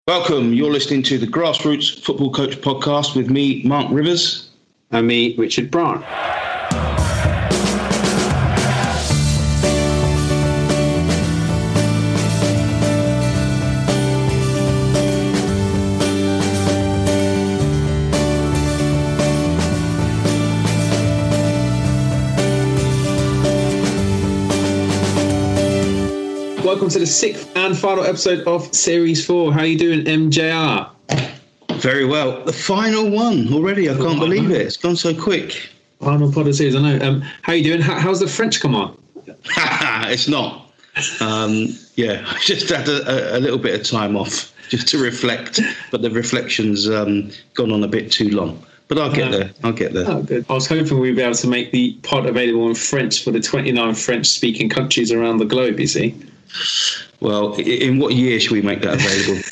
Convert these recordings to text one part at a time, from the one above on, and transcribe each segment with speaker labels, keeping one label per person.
Speaker 1: Welcome. You're listening to the Grassroots Football Coach Podcast with me, Mark Rivers.
Speaker 2: And me, Richard Brandt. Welcome to the sixth and final episode of Series 4. How are you doing, MJR?
Speaker 1: Very well. The final one already. I can't believe it. It's gone so quick.
Speaker 2: Final pod of series, I know. How are you doing? How's the French come on?
Speaker 1: It's not. I just had a little bit of time off just to reflect, but the reflection's gone on a bit too long. But I'll get there. Oh, good.
Speaker 2: I was hoping we'd be able to make the pod available in French for the 29 French-speaking countries around the globe, you see.
Speaker 1: Well, in what year should we make that available?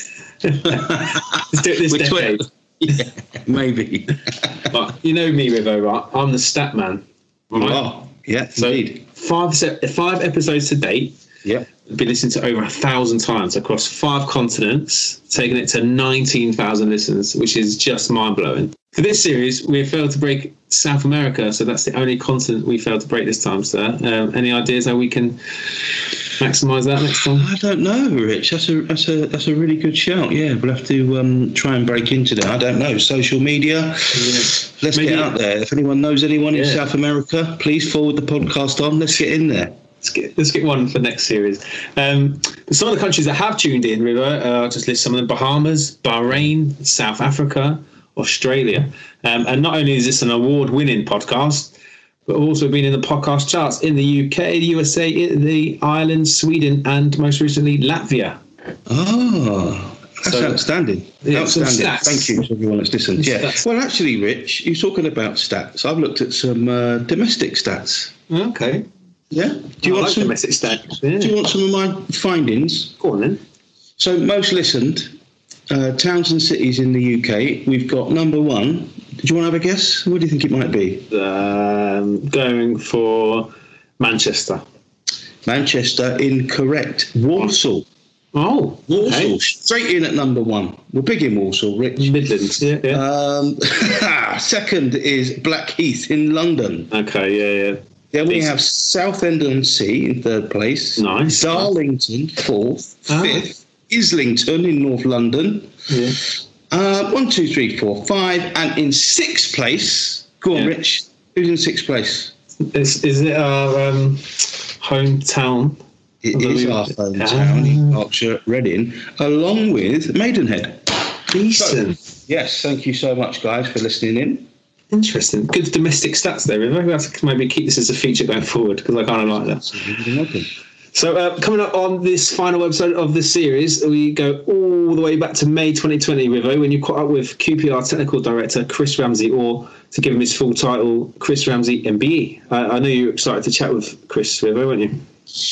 Speaker 2: Let's do it this decade.
Speaker 1: Yeah, maybe.
Speaker 2: But you know me, Rivo, right? I'm the stat man. Right?
Speaker 1: Oh, yeah,
Speaker 2: so
Speaker 1: indeed.
Speaker 2: 5 episodes to date.
Speaker 1: Yeah.
Speaker 2: I've been listened to over 1,000 times across 5 continents, taking it to 19,000 listeners, which is just mind-blowing. For this series, we failed to break South America, so that's the only continent we failed to break this time, sir. Any ideas how we can maximise that next time?
Speaker 1: I don't know, Rich. That's a really good shout. Yeah, we'll have to try and break into that. I don't know. Social media. Yeah. Let's get out there. If anyone knows anyone in South America, please forward the podcast on. Let's get in there.
Speaker 2: Let's get one for next series. Some of the countries that have tuned in, River, I'll just list some of them: Bahamas, Bahrain, South Africa, Australia. And not only is this an award-winning podcast, but also been in the podcast charts in the UK, the USA, Italy, Ireland, Sweden, and most recently Latvia.
Speaker 1: Oh, that's outstanding.
Speaker 2: Yeah,
Speaker 1: outstanding. Thank you to everyone that's listened. Yeah. Stats. Well, actually, Rich, you're talking about stats. I've looked at some domestic stats.
Speaker 2: Okay.
Speaker 1: Yeah. Do you want some
Speaker 2: domestic stats? Yeah.
Speaker 1: Do you want some of my findings?
Speaker 2: Go on then.
Speaker 1: So, most listened towns and cities in the UK. We've got number 1. Do you want to have a guess? What do you think it might be?
Speaker 2: Going for Manchester.
Speaker 1: Manchester, incorrect. Walsall.
Speaker 2: Oh,
Speaker 1: Walsall,
Speaker 2: okay.
Speaker 1: Straight in at number 1. We're big in Walsall, Rich.
Speaker 2: Midlands, yeah.
Speaker 1: Second is Blackheath in London.
Speaker 2: Okay, yeah.
Speaker 1: Then we have Southend-on-Sea in 3rd place.
Speaker 2: Nice.
Speaker 1: Darlington, 4th. 5th, Islington in North London.
Speaker 2: Yeah.
Speaker 1: 1, 2, 3, 4, 5. And in 6th place, go on, Rich. Who's in 6th place?
Speaker 2: Is it our hometown?
Speaker 1: It is our hometown in Berkshire, Reading, along with Maidenhead.
Speaker 2: Decent.
Speaker 1: So, yes, thank you so much, guys, for listening in.
Speaker 2: Interesting. Good domestic stats there. Maybe I have to maybe keep this as a feature going forward because I kind of like that. So coming up on this final episode of this series, we go all the way back to May 2020, Rivo, when you caught up with QPR Technical Director Chris Ramsey, or to give him his full title, Chris Ramsey MBE. I know you were excited to chat with Chris, Rivo, weren't you?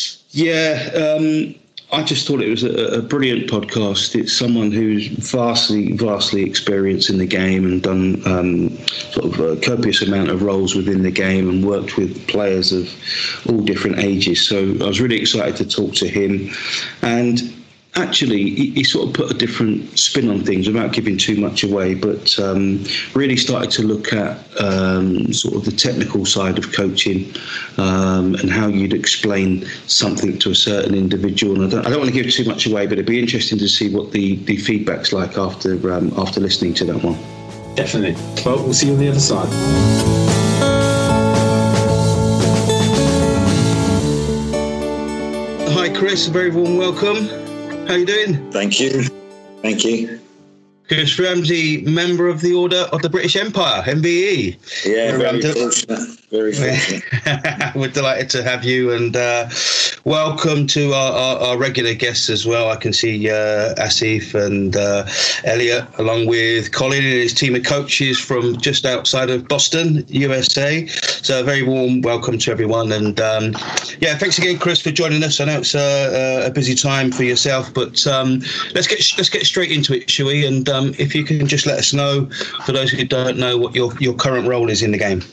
Speaker 1: Yeah, I just thought it was a brilliant podcast. It's someone who's vastly experienced in the game and done sort of a copious amount of roles within the game and worked with players of all different ages. So I was really excited to talk to him. And actually, he sort of put a different spin on things without giving too much away, but really started to look at sort of the technical side of coaching and how you'd explain something to a certain individual. And I don't want to give too much away, but it'd be interesting to see what the feedback's like after listening to that one.
Speaker 2: Definitely. Well, we'll see you on the other side.
Speaker 1: Hi, Chris. A very warm welcome. How you doing?
Speaker 3: Thank you.
Speaker 1: Chris Ramsey, member of the Order of the British Empire, MBE.
Speaker 3: Yeah, very fortunate.
Speaker 1: We're delighted to have you, and welcome to our regular guests as well. I can see Asif and Elliot, along with Colin and his team of coaches from just outside of Boston, USA. So a very warm welcome to everyone. And thanks again, Chris, for joining us. I know it's a busy time for yourself, but let's get straight into it, shall we? And if you can just let us know, for those who don't know, what your current role is in the game.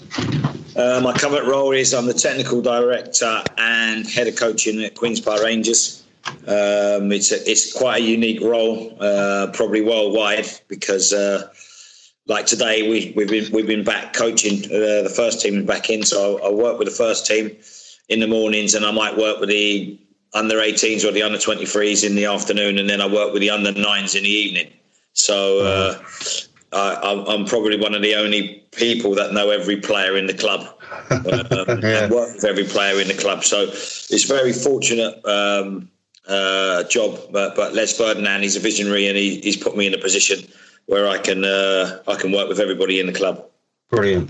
Speaker 3: My current role is I'm the technical director and head of coaching at Queen's Park Rangers. It's quite a unique role, probably worldwide, because like today we've been back coaching the first team back in. So I work with the first team in the mornings, and I might work with the under 18s or the under 23s in the afternoon, and then I work with the under 9s in the evening. So I'm probably one of the only people that know every player in the club and work with every player in the club. So it's a very fortunate job. But Les Ferdinand, he's a visionary, and he's put me in a position where I can work with everybody in the club.
Speaker 1: Brilliant.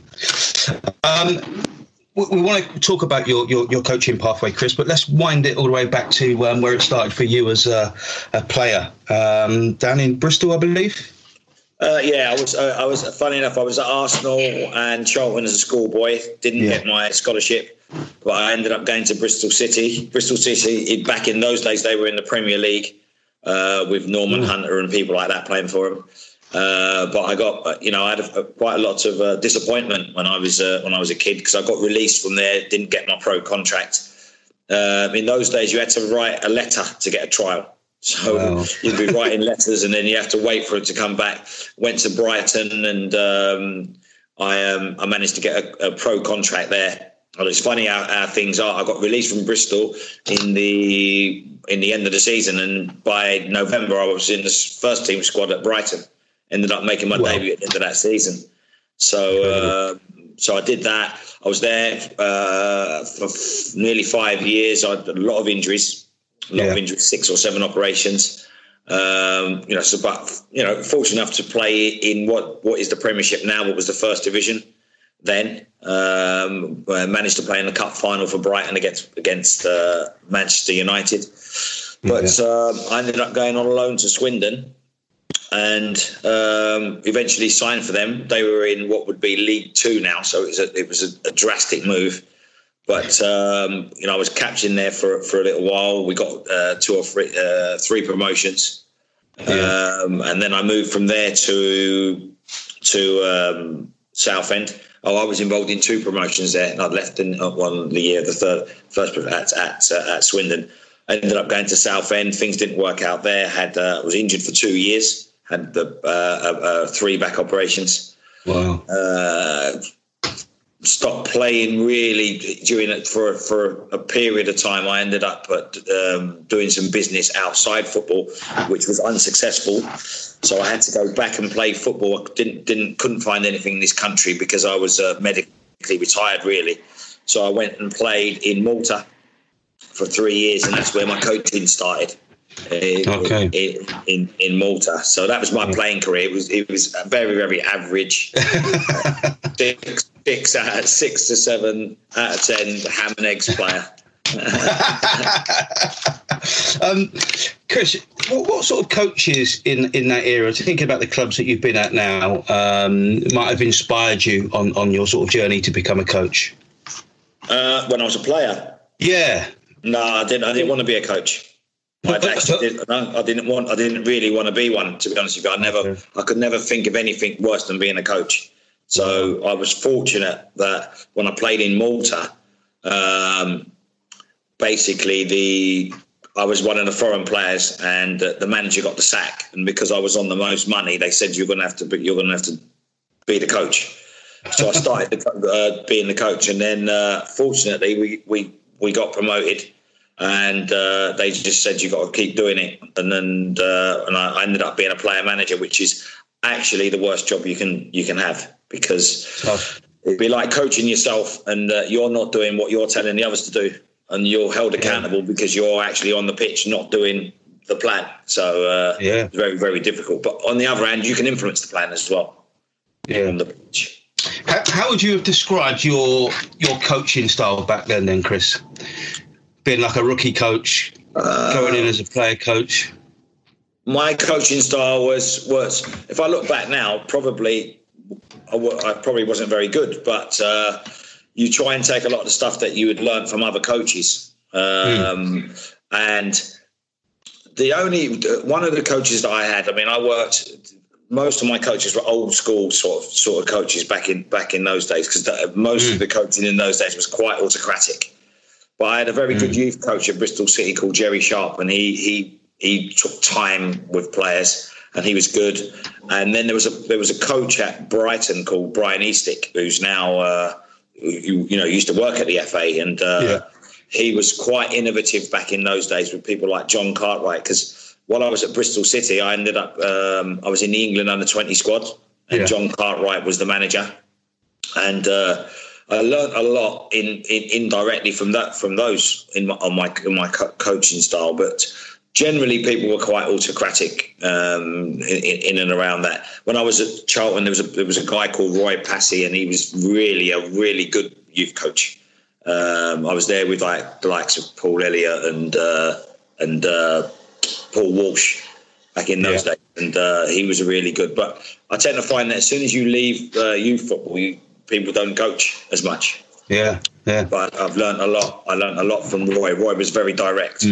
Speaker 1: We want to talk about your coaching pathway, Chris, but let's wind it all the way back to where it started for you as a player down in Bristol, I believe.
Speaker 3: I was. Funny enough, I was at Arsenal and Charlton as a schoolboy. Didn't get my scholarship, but I ended up going to Bristol City. Bristol City, back in those days, they were in the Premier League with Norman Hunter and people like that playing for them. But I got, I had quite a lot of disappointment when I was a kid, because I got released from there, didn't get my pro contract. In those days, you had to write a letter to get a trial. So you'd be writing letters, and then you have to wait for it to come back. Went to Brighton, and I managed to get a pro contract there. Well, it's funny how things are. I got released from Bristol in the end of the season, and by November I was in the first team squad at Brighton. Ended up making my debut at the end of that season. So I did that. I was there for nearly 5 years. I had a lot of injuries. 6 or 7 operations. Fortunate enough to play in what is the Premiership now, what was the First Division then. I managed to play in the cup final for Brighton against Manchester United. But I ended up going on loan to Swindon, and eventually signed for them. They were in what would be League Two now, so it was a drastic move. But I was captain there for a little while. We got 2 or 3 promotions, and then I moved from there to Southend. I was involved in 2 promotions there, and I'd left in one the year, first at Swindon. I ended up going to Southend. Things didn't work out there. Was injured for 2 years. Had 3 back operations.
Speaker 1: Wow.
Speaker 3: Stopped playing really during it for a period of time. I ended up doing some business outside football, which was unsuccessful. So I had to go back and play football. I couldn't find anything in this country because I was medically retired, really. So I went and played in Malta for 3 years, and that's where my coaching started. In Malta. So that was my playing career. It was very, very average. 6 to 7 out of 10 ham and eggs player.
Speaker 1: Chris, what sort of coaches in that era, thinking about the clubs that you've been at now, might have inspired you on your sort of journey to become a coach? When
Speaker 3: I was a player?
Speaker 1: Yeah.
Speaker 3: No, I didn't want to be a coach. I didn't really want to be one, to be honest with you. I could never think of anything worse than being a coach. So I was fortunate that when I played in Malta, I was one of the foreign players, and the manager got the sack. And because I was on the most money, they said you're going to have to be the coach. So I started being the coach, and then fortunately we got promoted. And they just said you got to keep doing it, and I ended up being a player manager, which is actually the worst job you can have, because it'd be like coaching yourself, and you're not doing what you're telling the others to do, and you're held accountable because you're actually on the pitch not doing the plan. So it's very, very difficult. But on the other hand, you can influence the plan as well on the pitch.
Speaker 1: How would you have described your coaching style back then, Chris? Being like a rookie coach, going in as a player coach?
Speaker 3: My coaching style was if I look back now, I probably wasn't very good, but you try and take a lot of the stuff that you had learned from other coaches. And one of the coaches that I had, most of my coaches were old school sort of coaches back in those days, because most of the coaching in those days was quite autocratic. But I had a very good youth coach at Bristol City called Jerry Sharp, and he took time with players, and he was good. And then there was a coach at Brighton called Brian Eastick, who's now used to work at the FA, and he was quite innovative back in those days with people like John Cartwright. Because while I was at Bristol City, I ended up I was in the England under-20 squad, and John Cartwright was the manager, and I learned a lot indirectly from those in my coaching style. But generally, people were quite autocratic in and around that. When I was at Charlton, there was a guy called Roy Passy, and he was really a really good youth coach. I was there with like the likes of Paul Elliott and Paul Walsh back in those days, and he was really good. But I tend to find that as soon as you leave youth football, people don't coach as much.
Speaker 1: Yeah.
Speaker 3: But I've learned a lot. I learned a lot from Roy. Roy was very direct.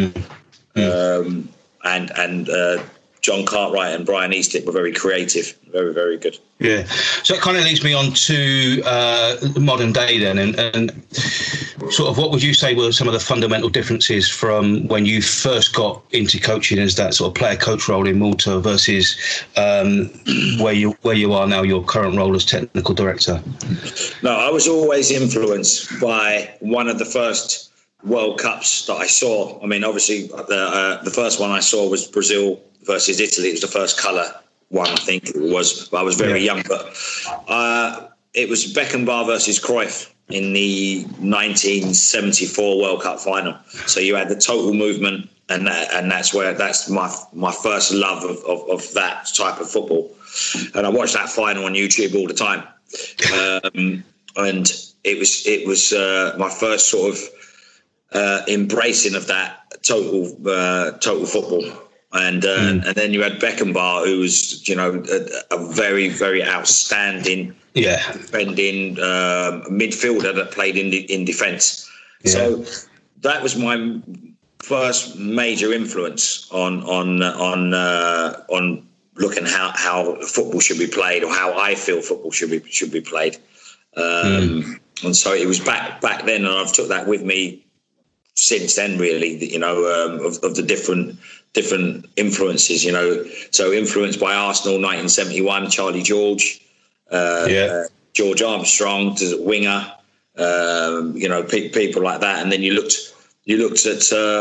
Speaker 3: And John Cartwright and Brian Eastick were very creative, very, very good.
Speaker 1: Yeah. So it kind of leads me on to modern day then, and sort of what would you say were some of the fundamental differences from when you first got into coaching as that sort of player-coach role in Malta versus where you are now, your current role as technical director?
Speaker 3: No, I was always influenced by one of the first World Cups that I saw. I mean, obviously, the first one I saw was Brazil versus Italy. It was the first colour one, I think it was. I was very young, but it was Beckenbauer versus Cruyff in the 1974 World Cup final. So you had the total movement, and that's my first love of that type of football. And I watched that final on YouTube all the time, and it was my first sort of embracing of that total football. And then you had Beckenbauer, who was, a very, very outstanding defending midfielder that played in defence. Yeah. So that was my first major influence on looking how football should be played, or how I feel football should be played. And so it was back then, and I've took that with me since then, really, of the different influences, so influenced by Arsenal 1971, Charlie George, George Armstrong, winger, people like that. And then you looked at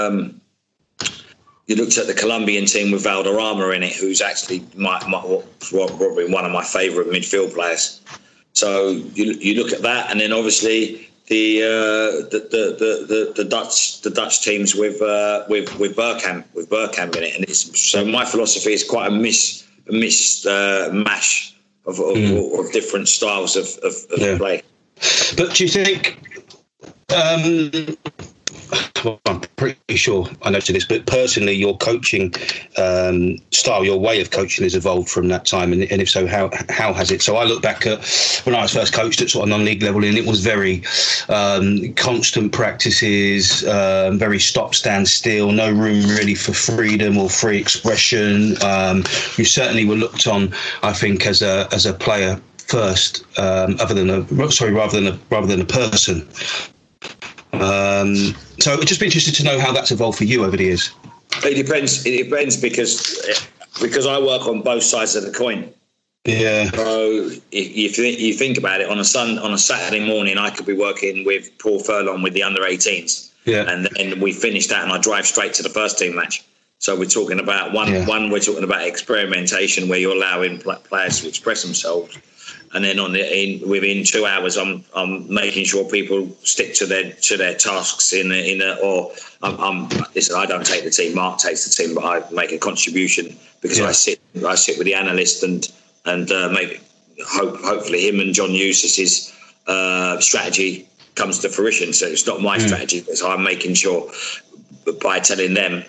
Speaker 3: the Colombian team with Valderrama in it, who's actually probably one of my favourite midfield players. So you look at that, and then obviously the Dutch teams with Bergkamp in it, and so my philosophy is quite a mash of different styles of play.
Speaker 1: But do you think? Well, I'm pretty sure I noticed this, but personally, your coaching style, your way of coaching has evolved from that time, and if so, how has it? So I look back at when I was first coached at sort of non-league level, and it was very constant practices, very stop, stand still, no room really for freedom or free expression. You certainly were looked on, I think, as a player first, rather than a person. So it'd just be interested to know how that's evolved for you over the years.
Speaker 3: It depends because I work on both sides of the coin.
Speaker 1: Yeah.
Speaker 3: So if you think about it, on a Saturday morning, I could be working with Paul Furlong with the under-18s. Yeah. And then we finish that, and I drive straight to the first team match. So we're talking about we're talking about experimentation, where you're allowing players to express themselves. And then within 2 hours, I'm making sure people stick to their tasks listen, I don't take the team. Mark takes the team, but I make a contribution because I sit with the analyst and hopefully him and John Eustace's strategy comes to fruition. So it's not my strategy, so I'm making sure by telling them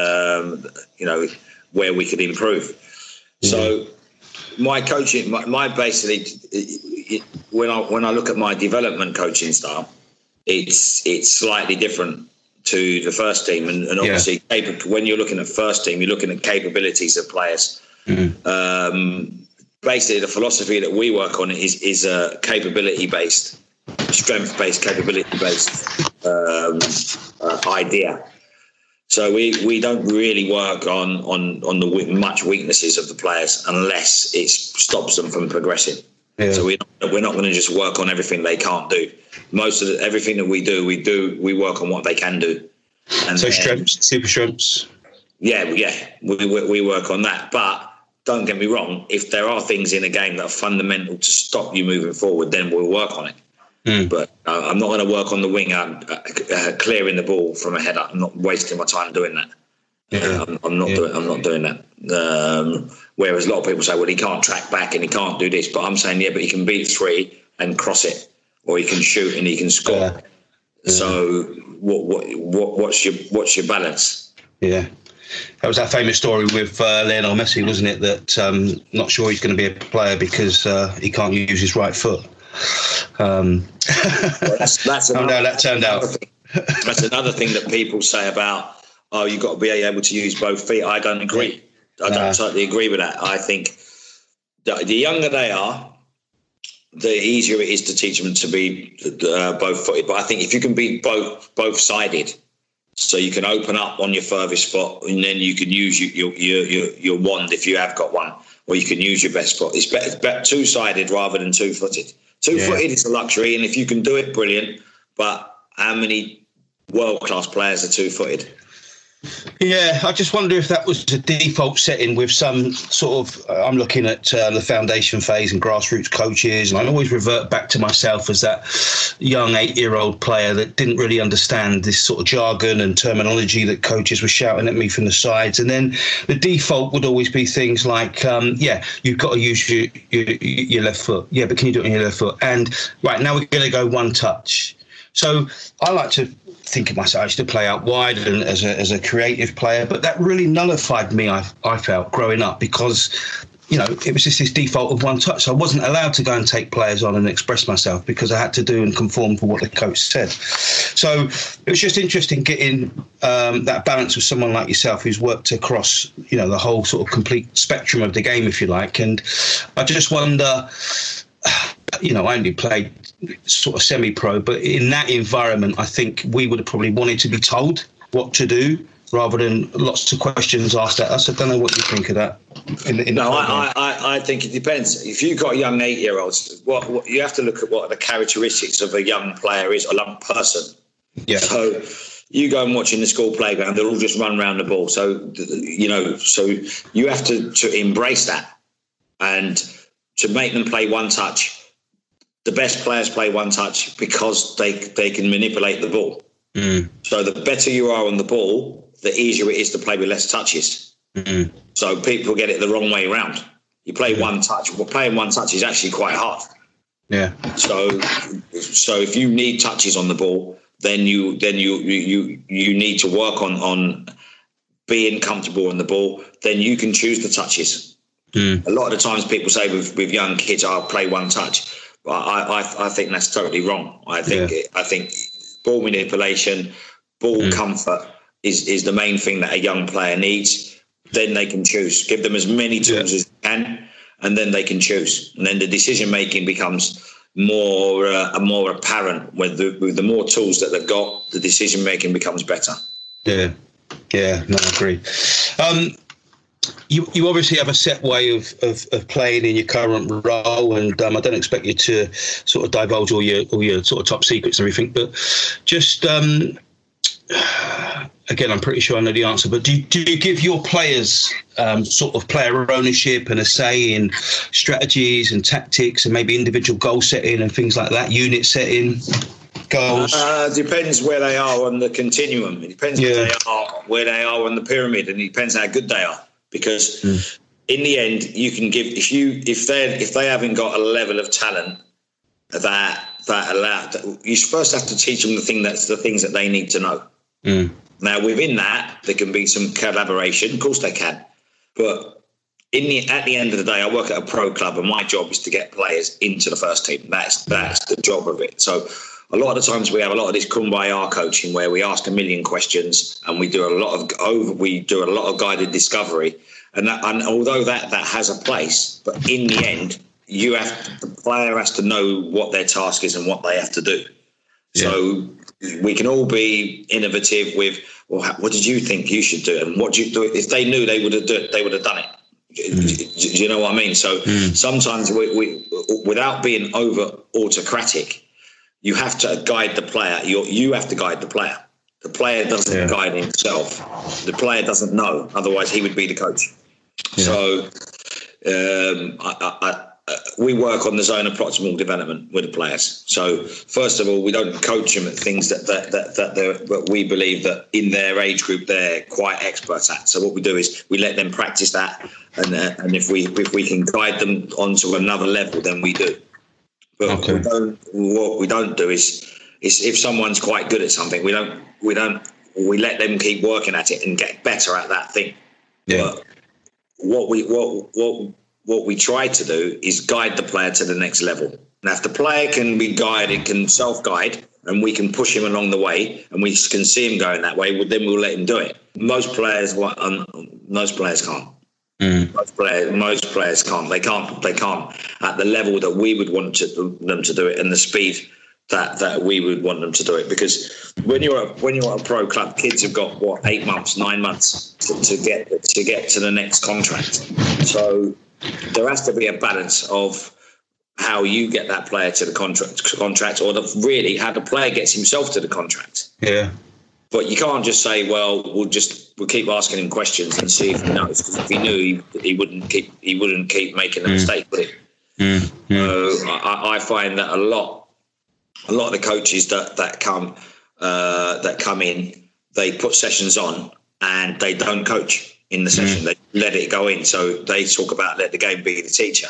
Speaker 3: where we could improve. So. My coaching, my basically, when I look at my development coaching style, it's slightly different to the first team, and obviously when you're looking at first team, you're looking at capabilities of players. Basically, the philosophy that we work on is capability based, strength based, capability based. idea. So we don't really work on the much weaknesses of the players unless it stops them from progressing. Yeah. So we're not going to just work on everything they can't do. Most of everything that we work on what they can do. And
Speaker 1: so strengths, super strengths.
Speaker 3: Yeah, we work on that. But don't get me wrong, if there are things in a game that are fundamental to stop you moving forward, then we'll work on it. But I'm not going to work on the wing clearing the ball from a header. I'm not wasting my time doing that. Yeah. I'm not doing that. Whereas a lot of people say, well, he can't track back and he can't do this. But I'm saying, yeah, but he can beat three and cross it, or he can shoot and he can score. Yeah. So what's your balance?
Speaker 1: Yeah. That was that famous story with Lionel Messi, wasn't it? That not sure he's going to be a player because he can't use his right foot.
Speaker 3: Well, that's
Speaker 1: another, that turned out.
Speaker 3: That's another thing that people say about, you've got to be able to use both feet. I don't agree. I don't totally agree with that. I think the younger they are, the easier it is to teach them to be both-footed. But I think if you can be both-sided, so you can open up on your furthest foot, and then you can use your wand if you have got one, or you can use your best foot. It's better two-sided rather than two-footed. Two-footed is a luxury, and if you can do it, brilliant. But how many world-class players are two-footed?
Speaker 1: Yeah, I just wonder if that was a default setting with some sort of, I'm looking at the foundation phase and grassroots coaches, and I always revert back to myself as that young 8-year-old player that didn't really understand this sort of jargon and terminology that coaches were shouting at me from the sides. And then the default would always be things like, you've got to use your left foot. Yeah, but can you do it on your left foot? And right, now we're going to go one touch. So I like to think of myself, I used to play out wide and as a creative player, but that really nullified me, I felt, growing up, because, it was just this default of one touch. So I wasn't allowed to go and take players on and express myself because I had to do and conform to what the coach said. So it was just interesting getting that balance with someone like yourself who's worked across, the whole sort of complete spectrum of the game, if you like. And I just wonder, I only played sort of semi-pro, but in that environment, I think we would have probably wanted to be told what to do rather than lots of questions asked at us. I don't know what you think of that.
Speaker 3: I think it depends. If you've got young 8-year-olds, what you have to look at what the characteristics of a young player is, a young person. Yeah. So you go and watch in the school playground, they'll all just run around the ball. So, so you have to embrace that and to make them play one touch. The best players play one touch because they can manipulate the ball. So the better you are on the ball, the easier it is to play with less touches. So people get it the wrong way around. You play one touch. Well, playing one touch is actually quite hard. Yeah. So if you need touches on the ball, then you need to work on being comfortable on the ball. Then you can choose the touches. A lot of the times people say with young kids, I'll play one touch. I think that's totally wrong. I think ball manipulation, ball comfort is the main thing that a young player needs. Then they can choose. Give them as many tools as you can, and then they can choose. And then the decision making becomes more apparent. With the more tools that they've got, the decision making becomes better. Yeah,
Speaker 1: no, I agree. You obviously have a set way of playing in your current role, and I don't expect you to sort of divulge all your sort of top secrets and everything, but just again, I'm pretty sure I know the answer, but do you give your players sort of player ownership and a say in strategies and tactics and maybe individual goal setting and things like that, unit setting? Goals?
Speaker 3: Depends where they are on the continuum. It depends where they are on the pyramid, and it depends how good they are. Because in the end, you can give if they haven't got a level of talent that you first have to teach them the things that they need to know. Now within that, there can be some collaboration. Of course, they can, but at the end of the day, I work at a pro club, and my job is to get players into the first team. That's the job of it. So a lot of the times we have a lot of this kumbaya coaching where we ask a million questions and we do a lot of guided discovery. And although that has a place, but in the end, the player has to know what their task is and what they have to do. So we can all be innovative with, well, what did you think you should do? And what do you do? If they knew they would have done it. Do you know what I mean? So sometimes we, without being over autocratic, you have to guide the player. You have to guide the player. The player doesn't guide himself. The player doesn't know. Otherwise, he would be the coach. Yeah. So we work on the zone of proximal development with the players. So first of all, we don't coach them at things that we believe that in their age group they're quite experts at. So what we do is we let them practice that, and if we can guide them onto another level, then we do. But what we don't do is if someone's quite good at something, we let them keep working at it and get better at that thing. Yeah. But what we try to do is guide the player to the next level. Now, if the player can be guided, can self-guide, and we can push him along the way, and we can see him going that way, well, then we'll let him do it. Most players can't. Most players can't. They can't at the level that we would want them to do it, and the speed that we would want them to do it. Because when you're at a pro club, kids have got 8 months, 9 months to get to the next contract. So there has to be a balance of how you get that player to the contract, or really how the player gets himself to the contract. Yeah. But you can't just say, well, we'll keep asking him questions and see if he knows. Because if he knew, he wouldn't keep making a mistake, would he? So I find that a lot of the coaches that come in, they put sessions on and they don't coach in the session. They let it go in. So they talk about let the game be the teacher.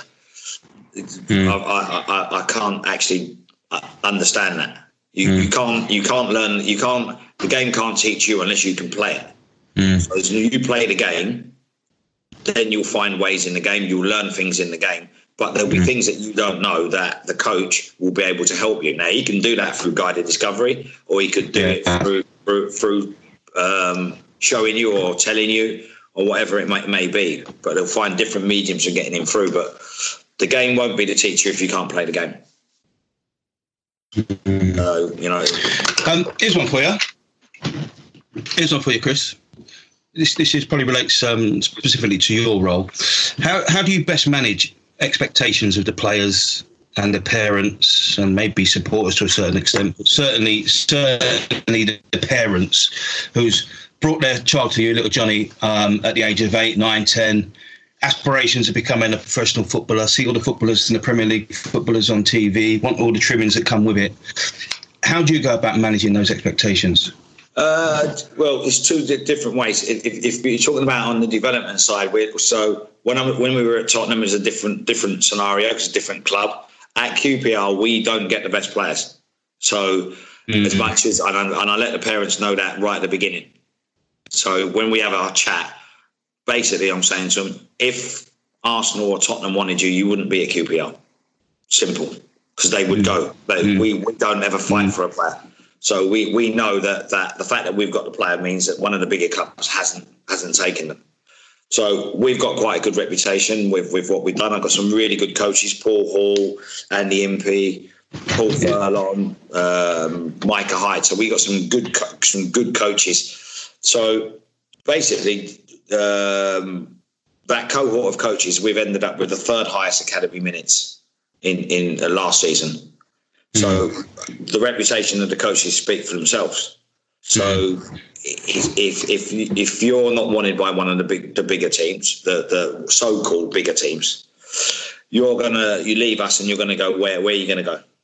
Speaker 3: I can't actually understand that. You can't learn. The game can't teach you unless you can play it. So as you play the game, then you'll find ways in the game. You'll learn things in the game. But there'll be things that you don't know that the coach will be able to help you. Now, he can do that through guided discovery, or he could do it through showing you or telling you or whatever it may be. But they'll find different mediums of getting him through. But the game won't be the teacher if you can't play the game.
Speaker 1: Here's one for you. Chris. This is probably relates specifically to your role. How do you best manage expectations of the players and the parents and maybe supporters to a certain extent, but certainly the parents who's brought their child to you, little Johnny, at the age of 8, 9, 10, aspirations of becoming a professional footballer, see all the footballers in the Premier League, footballers on TV, want all the trimmings that come with it. How do you go about managing those expectations?
Speaker 3: Well, it's two different ways. If you're talking about on the development side, when we were at Tottenham, it was a different scenario. It's a different club. At QPR, we don't get the best players. So as much as, and I let the parents know that right at the beginning. So when we have our chat, basically I'm saying to them, if Arsenal or Tottenham wanted you, you wouldn't be at QPR. Simple. Because they would go. We don't ever fight for a player. So we know that the fact that we've got the player means that one of the bigger clubs hasn't taken them. So we've got quite a good reputation with what we've done. I've got some really good coaches: Paul Hall, Andy Impey, Paul Furlong, Micah Hyde. So we got some good coaches. So basically, that cohort of coaches, we've ended up with the third highest academy minutes in last season. So the reputation of the coaches speak for themselves. So if you're not wanted by one of the bigger teams, the so-called bigger teams, you leave us and you're gonna go where are you gonna go?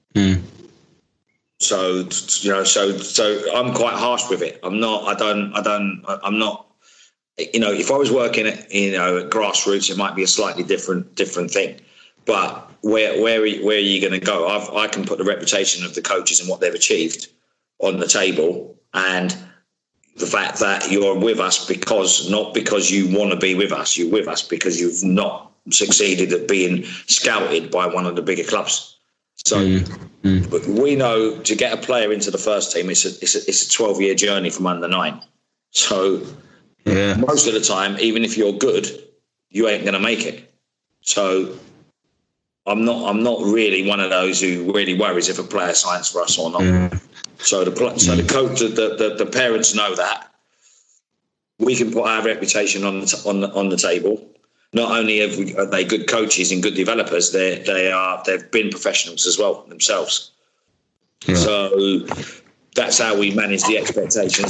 Speaker 3: So I'm quite harsh with it. I'm not. If I was working at grassroots, it might be a slightly different thing. But where are you going to go? I can put the reputation of the coaches and what they've achieved on the table, and the fact that you're with us not because you want to be with us. You're with us because you've not succeeded at being scouted by one of the bigger clubs. So but we know to get a player into the first team, it's a 12-year journey from under 9. So most of the time, even if you're good, you ain't going to make it. So I'm not really one of those who really worries if a player signs for us or not.
Speaker 1: Yeah.
Speaker 3: So the coach, the parents know that. We can put our reputation on the table. Not only are they good coaches and good developers, they've been professionals as well themselves. Yeah. So that's how we manage the expectations.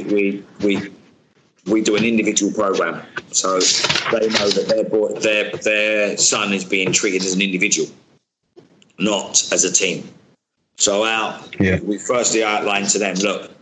Speaker 3: We do an individual program, so they know that their son is being treated as an individual, not as a team. So we firstly outline to them, look,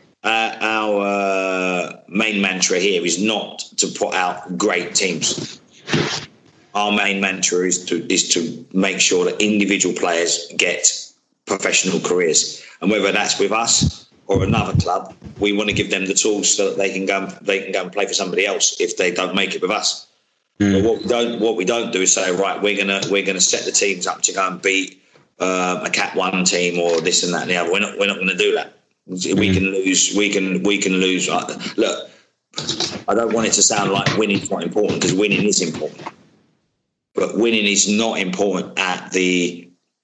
Speaker 3: our main mantra here is not to put out great teams. Our main mantra is to make sure that individual players get professional careers, and whether that's with us or another club, we want to give them the tools so that they can go and play for somebody else if they don't make it with us. But what we don't do is say, right, we're gonna set the teams up to go and beat a Cat 1 team or this and that and the other. We're not going to do that. We can lose. We can lose. Look, I don't want it to sound like winning's not important, because winning is important, but winning is not important at the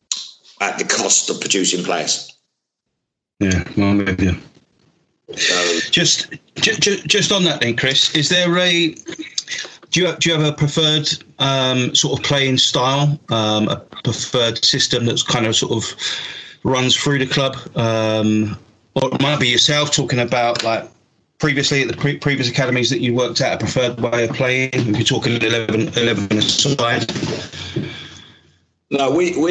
Speaker 3: cost of producing players.
Speaker 1: Yeah, I'm with you.
Speaker 3: So,
Speaker 1: just on that then, Chris, is there do you have a preferred sort of playing style, a preferred system that's kind of sort of runs through the club, or it might be yourself talking about like previously at the previous academies that you worked at, a preferred way of playing? If you're talking 11 aside.
Speaker 3: No,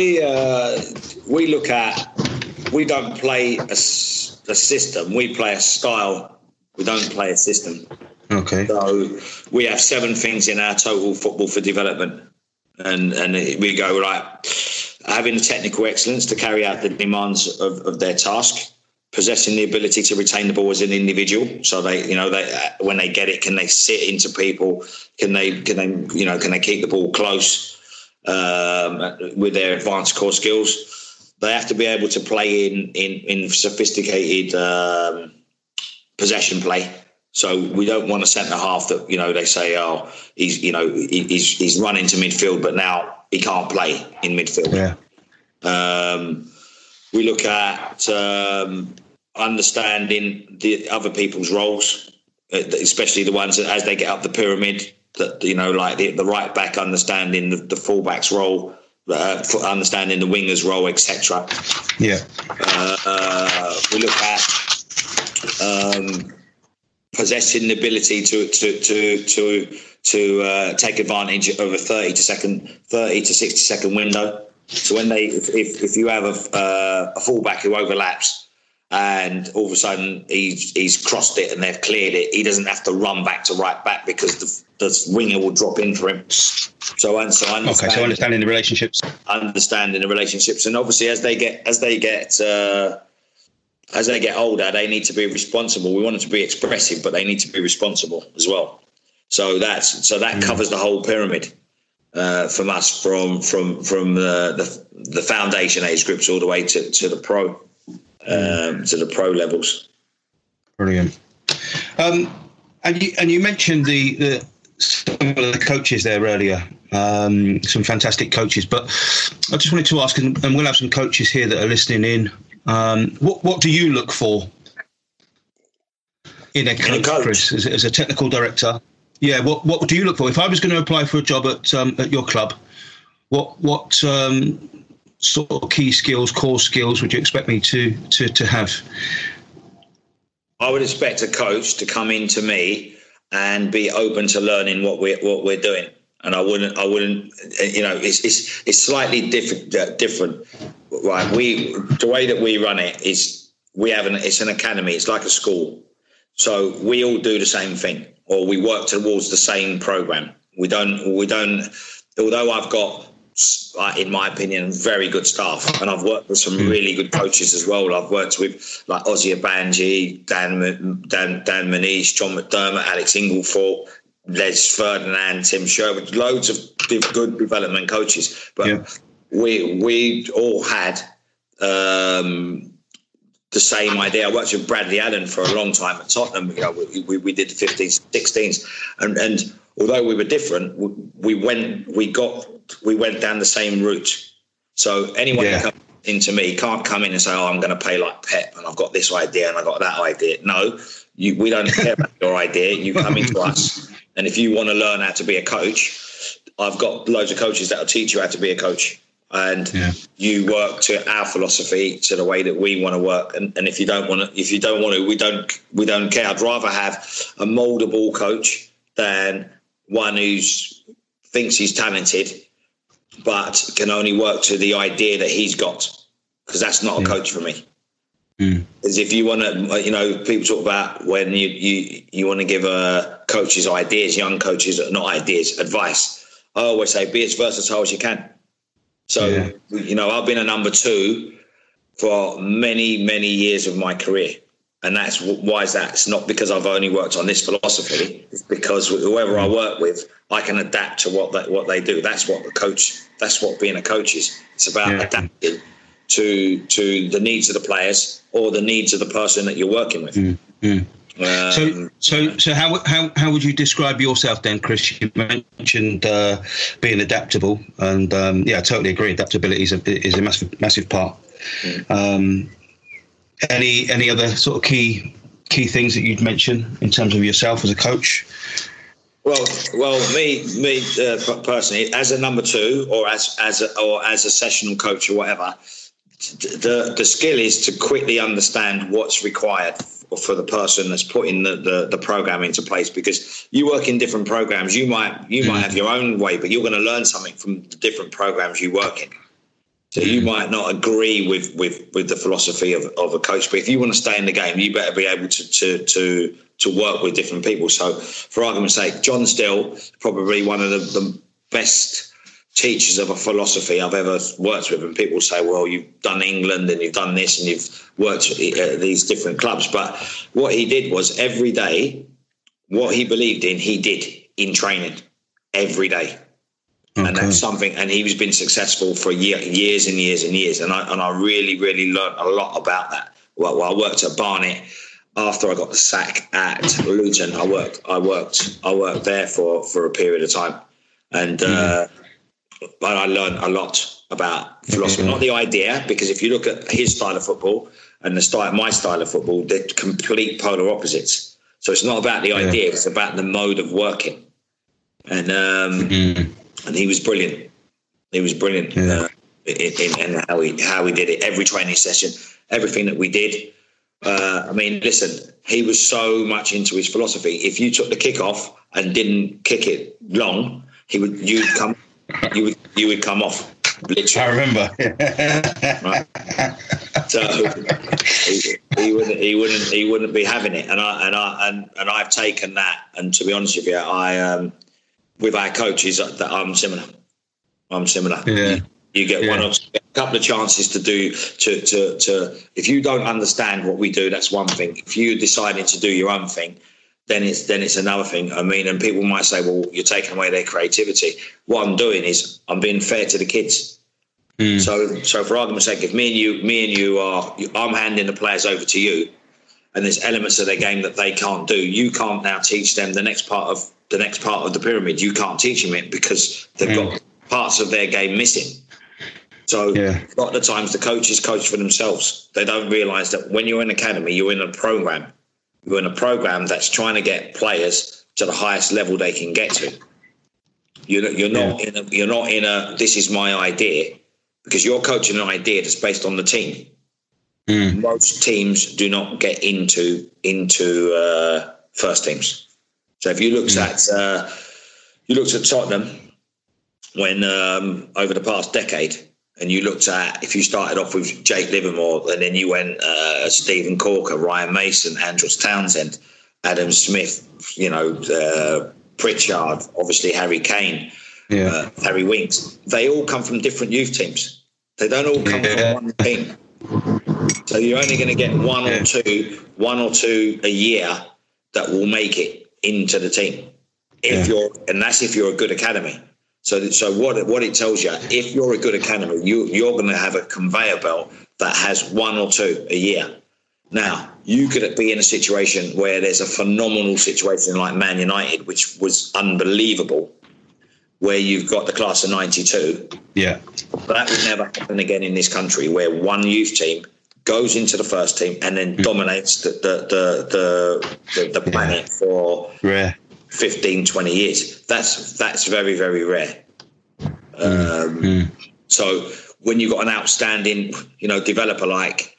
Speaker 3: we look at. We don't play a system. We play a style. We don't play a system.
Speaker 1: Okay.
Speaker 3: So we have 7 things in our total football for development, and we go having the technical excellence to carry out the demands of their task, possessing the ability to retain the ball as an individual. So they when they get it, can they sit into people? Can they keep the ball close with their advanced core skills? They have to be able to play in sophisticated possession play. So we don't want a centre half that they say, oh, he's run into midfield, but now he can't play in midfield.
Speaker 1: Yeah.
Speaker 3: We look at understanding the other people's roles, especially the ones that, as they get up the pyramid, that like the right back, understanding the fullback's role. Understanding the winger's role, etc.
Speaker 1: Yeah.
Speaker 3: We look at possessing the ability to take advantage of a 30 to 60 second window. So when if you have a fullback who overlaps and all of a sudden he's crossed it and they've cleared it, he doesn't have to run back to right back because the winger will drop in for him. So understanding the relationships. Understanding the relationships, and obviously as they get older, they need to be responsible. We want them to be expressive, but they need to be responsible as well. So that covers the whole pyramid from us, from the foundation age groups all the way to the pro to the pro levels.
Speaker 1: Brilliant. And you mentioned some of the coaches there earlier, some fantastic coaches, but I just wanted to ask, and we'll have some coaches here that are listening in, what do you look for in a coach, Chris, as a technical director? Yeah, what do you look for? If I was going to apply for a job at your club, what sort of key skills, core skills would you expect me to have?
Speaker 3: I would expect a coach to come into me and be open to learning what we're doing, and I wouldn't. It's slightly different, right? The way that we run it is it's an academy. It's like a school, so we all do the same thing, or we work towards the same program. We don't. Although I've got, in my opinion, very good staff, and I've worked with some really good coaches as well. I've worked with like Ozzy Abanji, Dan Manish, John McDermott, Alex Inglethorpe, Les Ferdinand, Tim Sherwood, loads of good development coaches. But we all had the same idea. I worked with Bradley Allen for a long time at Tottenham. We did the 15s, 16s, and although we were different, we went down the same route. So anyone who comes into me can't come in and say, "Oh, I'm going to play like Pep, and I've got this idea and I've got that idea." No, we don't care about your idea. You come into us, and if you want to learn how to be a coach, I've got loads of coaches that will teach you how to be a coach. And you work to our philosophy, to the way that we want to work. And if you don't want to, we don't care. I'd rather have a moldable coach than one who thinks he's talented but can only work to the idea that he's got, because that's not a coach for me. Because if you want to, people talk about when you want to give coaches ideas, young coaches, not ideas, advice. I always say, be as versatile as you can. So, I've been a number 2 for many, many years of my career. And why is that? It's not because I've only worked on this philosophy. It's because whoever I work with, I can adapt to what they do. That's what being a coach is. It's about adapting to the needs of the players or the needs of the person that you're working with.
Speaker 1: So how would you describe yourself then, Chris? You mentioned being adaptable, and I totally agree. Adaptability is a massive part. Any other sort of key things that you'd mention in terms of yourself as a coach?
Speaker 3: Well, me personally, as a number 2 or as a sessional coach or whatever, the skill is to quickly understand what's required for the person that's putting the program into place, because you work in different programs. You might have your own way, but you're going to learn something from the different programs you work in. So you might not agree with the philosophy of a coach, but if you want to stay in the game, you better be able to work with different people. So for argument's sake, John Still, probably one of the best teachers of a philosophy I've ever worked with. And people say, well, you've done England and you've done this and you've worked at these different clubs. But what he did was every day, what he believed in, he did in training every day. Okay. And that's something, and he's been successful for years and years and years. And I really, really learned a lot about that. Well, I worked at Barnet after I got the sack at Luton. I worked there for a period of time. And, but I learned a lot about philosophy, not the idea, because if you look at his style of football and my style of football, they're complete polar opposites. So it's not about the idea, it's about the mode of working. And and he was brilliant. He was brilliant in how he did it. Every training session, everything that we did. Listen, he was so much into his philosophy. If you took the kick off and didn't kick it long, you would come off. Literally.
Speaker 1: I remember.
Speaker 3: Right? So he wouldn't be having it, and I've taken that. And to be honest with you, I with our coaches that I'm similar. Yeah. You get one or a couple of chances to do to. If you don't understand what we do, that's one thing. If you decided to do your own thing, then it's another thing. I mean, and people might say, well, you're taking away their creativity. What I'm doing is I'm being fair to the kids. So for argument's sake, if me and you are, I'm handing the players over to you, and there's elements of their game that they can't do. You can't now teach them the next part of the pyramid. You can't teach them it because they've got parts of their game missing. So a lot of the times the coaches coach for themselves. They don't realise that when you're in academy, you're in a program. You're in a program that's trying to get players to the highest level they can get to. You're not in a this is my idea, because you're coaching an idea that's based on the team. Most teams do not get into first teams. So if you looked at Tottenham when over the past decade, and you looked at, if you started off with Jake Livermore, and then you went Stephen Corker, Ryan Mason, Andros Townsend, Adam Smith, Pritchard, obviously Harry Kane, Harry Winks, they all come from different youth teams. They don't all come from one team. So you're only going to get one or two a year that will make it into the team. If you're a good academy. So what it tells you, if you're a good academy, you're going to have a conveyor belt that has one or two a year. Now, you could be in a situation where there's a phenomenal situation like Man United, which was unbelievable, where you've got the class of 92.
Speaker 1: Yeah.
Speaker 3: But that will never happen again in this country, where one youth team goes into the first team and then dominates the planet for 15, 20 years. That's very, very rare. So when you've got an outstanding, developer like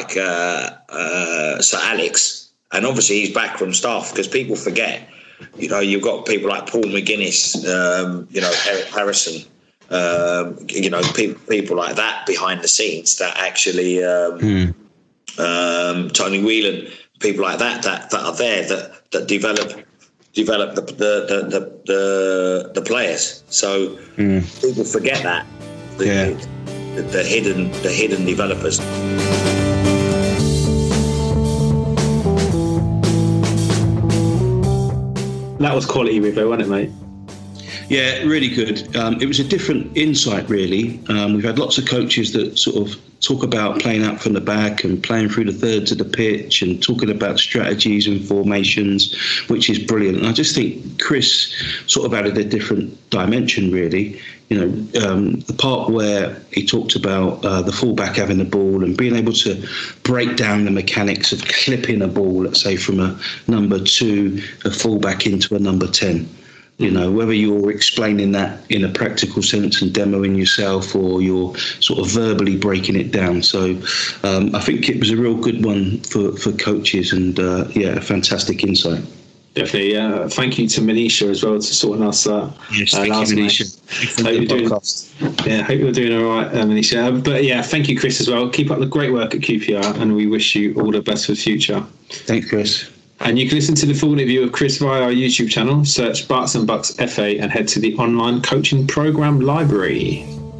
Speaker 3: Sir Alex, and obviously he's back from staff, because people forget, you've got people like Paul McGuinness, Eric Harrison, people like that behind the scenes that actually, Tony Whelan, people like that are there that develop the players. So people forget that the hidden developers.
Speaker 2: That was quality, Rivo, wasn't it, mate?
Speaker 1: Yeah, really good. It was a different insight, really. We've had lots of coaches that sort of talk about playing out from the back and playing through the thirds of the pitch and talking about strategies and formations, which is brilliant. And I just think Chris sort of added a different dimension, really. The part where he talked about the fullback having the ball and being able to break down the mechanics of clipping a ball, let's say, from a number 2, a fullback into a number 10. Whether you're explaining that in a practical sense and demoing yourself, or you're sort of verbally breaking it down. So I think it was a real good one for coaches, and a fantastic insight.
Speaker 2: Definitely, yeah. Thank you to Manisha as well for sorting us out.
Speaker 1: Yes, thank you, Manisha.
Speaker 2: Hope you're doing all right, Manisha. But yeah, thank you, Chris, as well. Keep up the great work at QPR, and we wish you all the best for the future.
Speaker 1: Thanks, Chris.
Speaker 2: And you can listen to the full interview of Chris via our YouTube channel. Search Barts and Bucks FA and head to the online coaching program library.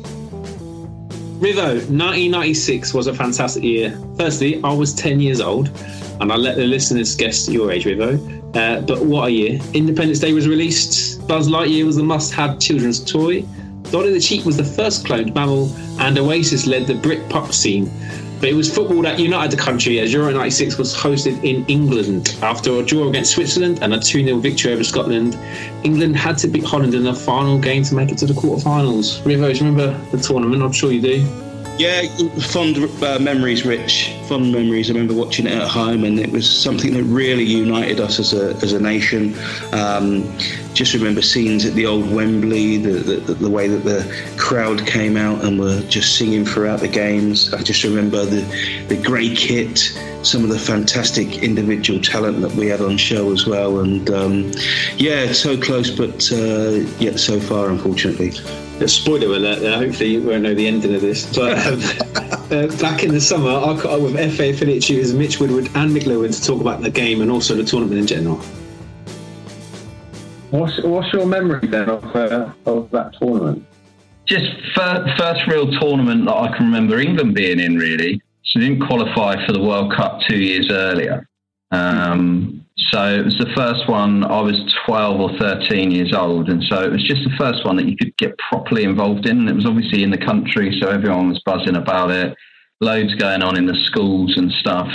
Speaker 2: Rivo, 1996 was a fantastic year. Firstly, I was 10 years old, and I let the listeners guess your age, Rivo. But what a year. Independence Day was released. Buzz Lightyear was the must-have children's toy. Dolly the Cheetah was the first cloned mammal, and Oasis led the Britpop scene. But it was football that united the country, as Euro 96 was hosted in England. After a draw against Switzerland and a 2-0 victory over Scotland, England had to beat Holland in the final game to make it to the quarterfinals. Rivo, do you remember the tournament? I'm sure you do.
Speaker 1: Yeah, fond memories, Rich. Fond memories. I remember watching it at home, and it was something that really united us as a nation. Just remember scenes at the old Wembley, the way that the crowd came out and were just singing throughout the games. I just remember the grey kit, some of the fantastic individual talent that we had on show as well. And so close, but yet so far, unfortunately.
Speaker 2: Spoiler alert there, hopefully you won't know the ending of this. But back in the summer, I caught up with FA affiliate tutors Mitch Woodward and Mick Lewin to talk about the game and also the tournament in general.
Speaker 4: What's your memory then of that tournament?
Speaker 5: Just first real tournament that I can remember England being in, really. So we didn't qualify for the World Cup 2 years earlier. So it was the first one. I was 12 or 13 years old, and so it was just the first one that you could get properly involved in. And it was obviously in the country, so everyone was buzzing about it. Loads going on in the schools and stuff.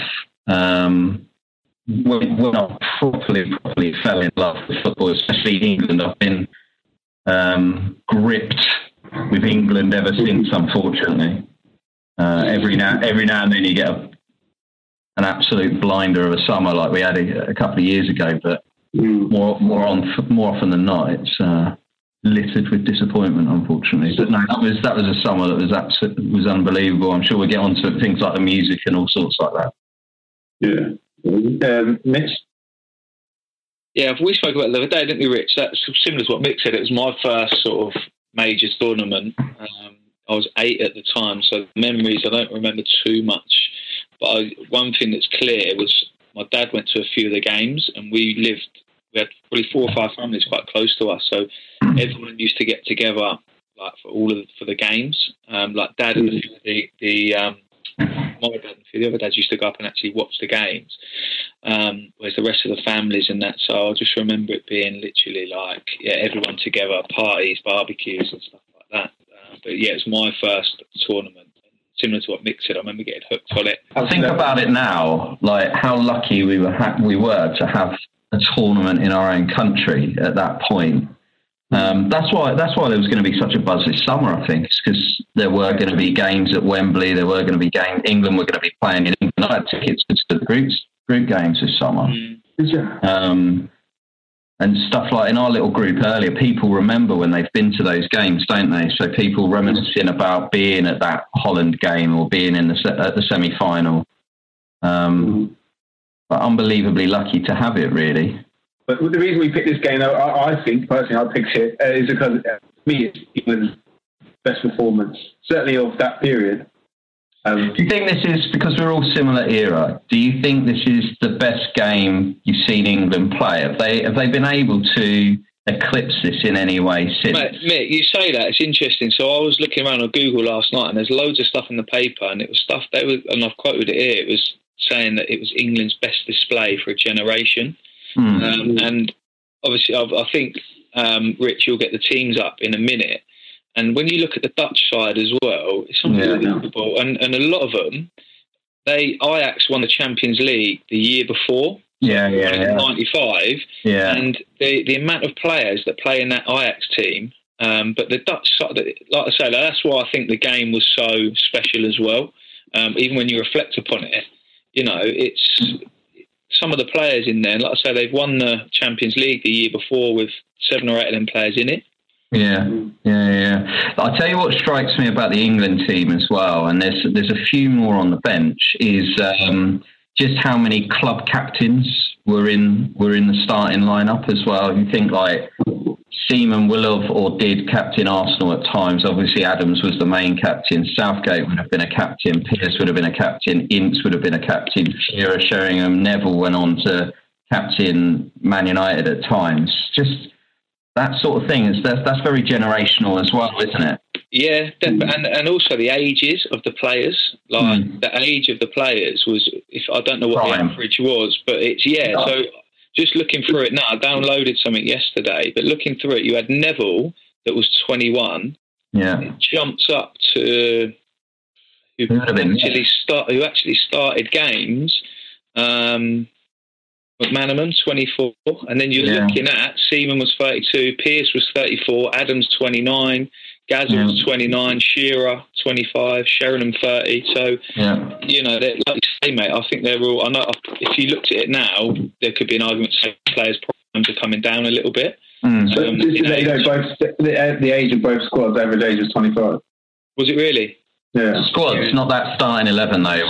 Speaker 5: When I properly fell in love with football, especially England. I've been gripped with England ever since, unfortunately. Every now and then you get an absolute blinder of a summer like we had a couple of years ago, but more often than not, it's littered with disappointment, unfortunately. But no, that was a summer that was unbelievable. I'm sure we'll get on to things like the music and all sorts like that.
Speaker 4: Yeah. Mitch?
Speaker 6: Yeah, we spoke about it the other day, didn't we, Rich? That's similar to what Mick said. It was my first sort of major tournament. I was 8 at the time, so memories I don't remember too much. But one thing that's clear was my dad went to a few of the games, and we had probably 4 or 5 families quite close to us, so everyone used to get together like for the games. Like Dad and my dad and a few of the other dads used to go up and actually watch the games, whereas the rest of the families and that. So I just remember it being literally like everyone together, parties, barbecues and stuff like that. But yeah, it's my first tournament. Similar to what Mick said, I remember getting hooked on it.
Speaker 5: I think about it now, like how lucky we were to have a tournament in our own country at that point. That's why there was going to be such a buzz this summer. I think it's because there were going to be games at Wembley. There were going to be games. England were going to be playing in England. I had tickets to the group games this summer. And stuff like in our little group earlier, people remember when they've been to those games, don't they? So people reminiscing about being at that Holland game or being at the semi-final. But unbelievably lucky to have it, really.
Speaker 4: But the reason we picked this game, I think personally, I picked it is because for me, it's England's best performance, certainly of that period.
Speaker 5: Do you think this is, because we're all similar era, do you think this is the best game you've seen England play? Have they been able to eclipse this in any way since?
Speaker 6: Mick, you say that, it's interesting. So I was looking around on Google last night and there's loads of stuff in the paper and it was stuff, and I've quoted it here, it was saying that it was England's best display for a generation. And obviously I think, Rich, you'll get the teams up in a minute. And when you look at the Dutch side as well, it's unbelievable. And a lot of them, Ajax won the Champions League the year before. In 95. Yeah. And the amount of players that play in that Ajax team, but the Dutch side, like I say, that's why I think the game was so special as well. Even when you reflect upon it, it's some of the players in there. Like I say, they've won the Champions League the year before with 7 or 8 of them players in it.
Speaker 5: Yeah. I'll tell you what strikes me about the England team as well, and there's a few more on the bench, is just how many club captains were in the starting lineup as well. You think like Seaman will have or did captain Arsenal at times. Obviously Adams was the main captain. Southgate would have been a captain. Pearce would have been a captain. Ince would have been a captain. Shearer, Sheringham, Neville went on to captain Man United at times. Just that sort of thing, that's very generational as well, isn't it?
Speaker 6: Yeah, and also the ages of the players. Like the age of the players was, if I don't know what the average was, but it's So just looking through it now, I downloaded something yesterday, but looking through it, you had Neville that was 21. Yeah, it jumps up to who actually started games. McManaman, 24. And then you're looking at Seaman was 32, Pearce was 34, Adams 29, Gazza was 29, Shearer 25, Sheringham 30. So, like you say, mate, I think they're all, I know if you looked at it now, there could be an argument to say players' problems are coming down a little bit.
Speaker 4: Both the age of both squads, average age was 25.
Speaker 6: Was it really?
Speaker 5: Yeah. Squads, not that starting 11 though.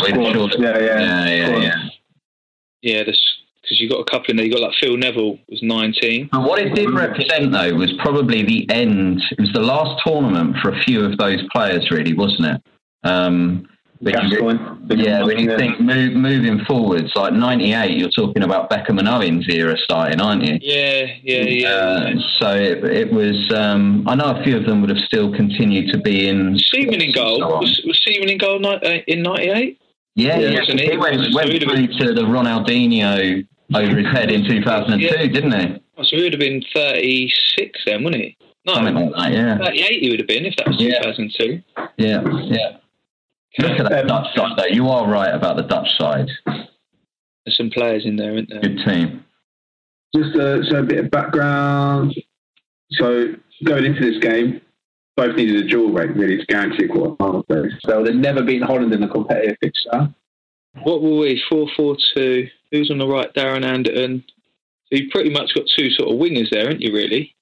Speaker 6: Yeah, because you've got a couple in there. You've got like Phil Neville was 19.
Speaker 5: And what it did represent, though, was probably the end. It was the last tournament for a few of those players, really, wasn't it? When you think moving forwards, like 98, you're talking about Beckham and Owens era starting, aren't you?
Speaker 6: Yeah.
Speaker 5: So it was. I know a few of them would have still continued to be in.
Speaker 6: Seaman in goal. Was Seaman in goal in 98?
Speaker 5: Yeah. He went through to the Ronaldinho over his head in 2002, didn't he?
Speaker 6: Oh, so he would have been 36 then, wouldn't he? No,
Speaker 5: something like that, yeah.
Speaker 6: 38 he would have been if that was 2002.
Speaker 5: Yeah. Look at that Dutch side, though. You are right about the Dutch side.
Speaker 6: There's some players in there, isn't there?
Speaker 5: Good team.
Speaker 4: Just a bit of background. So going into this game, both needed a dual rate really to guarantee a quarter-final place. So they'd never beaten Holland in a competitive fixture.
Speaker 6: What were we? 4-4-2. Who's on the right? Darren Anderton. So you pretty much got two sort of wingers there, haven't you, really?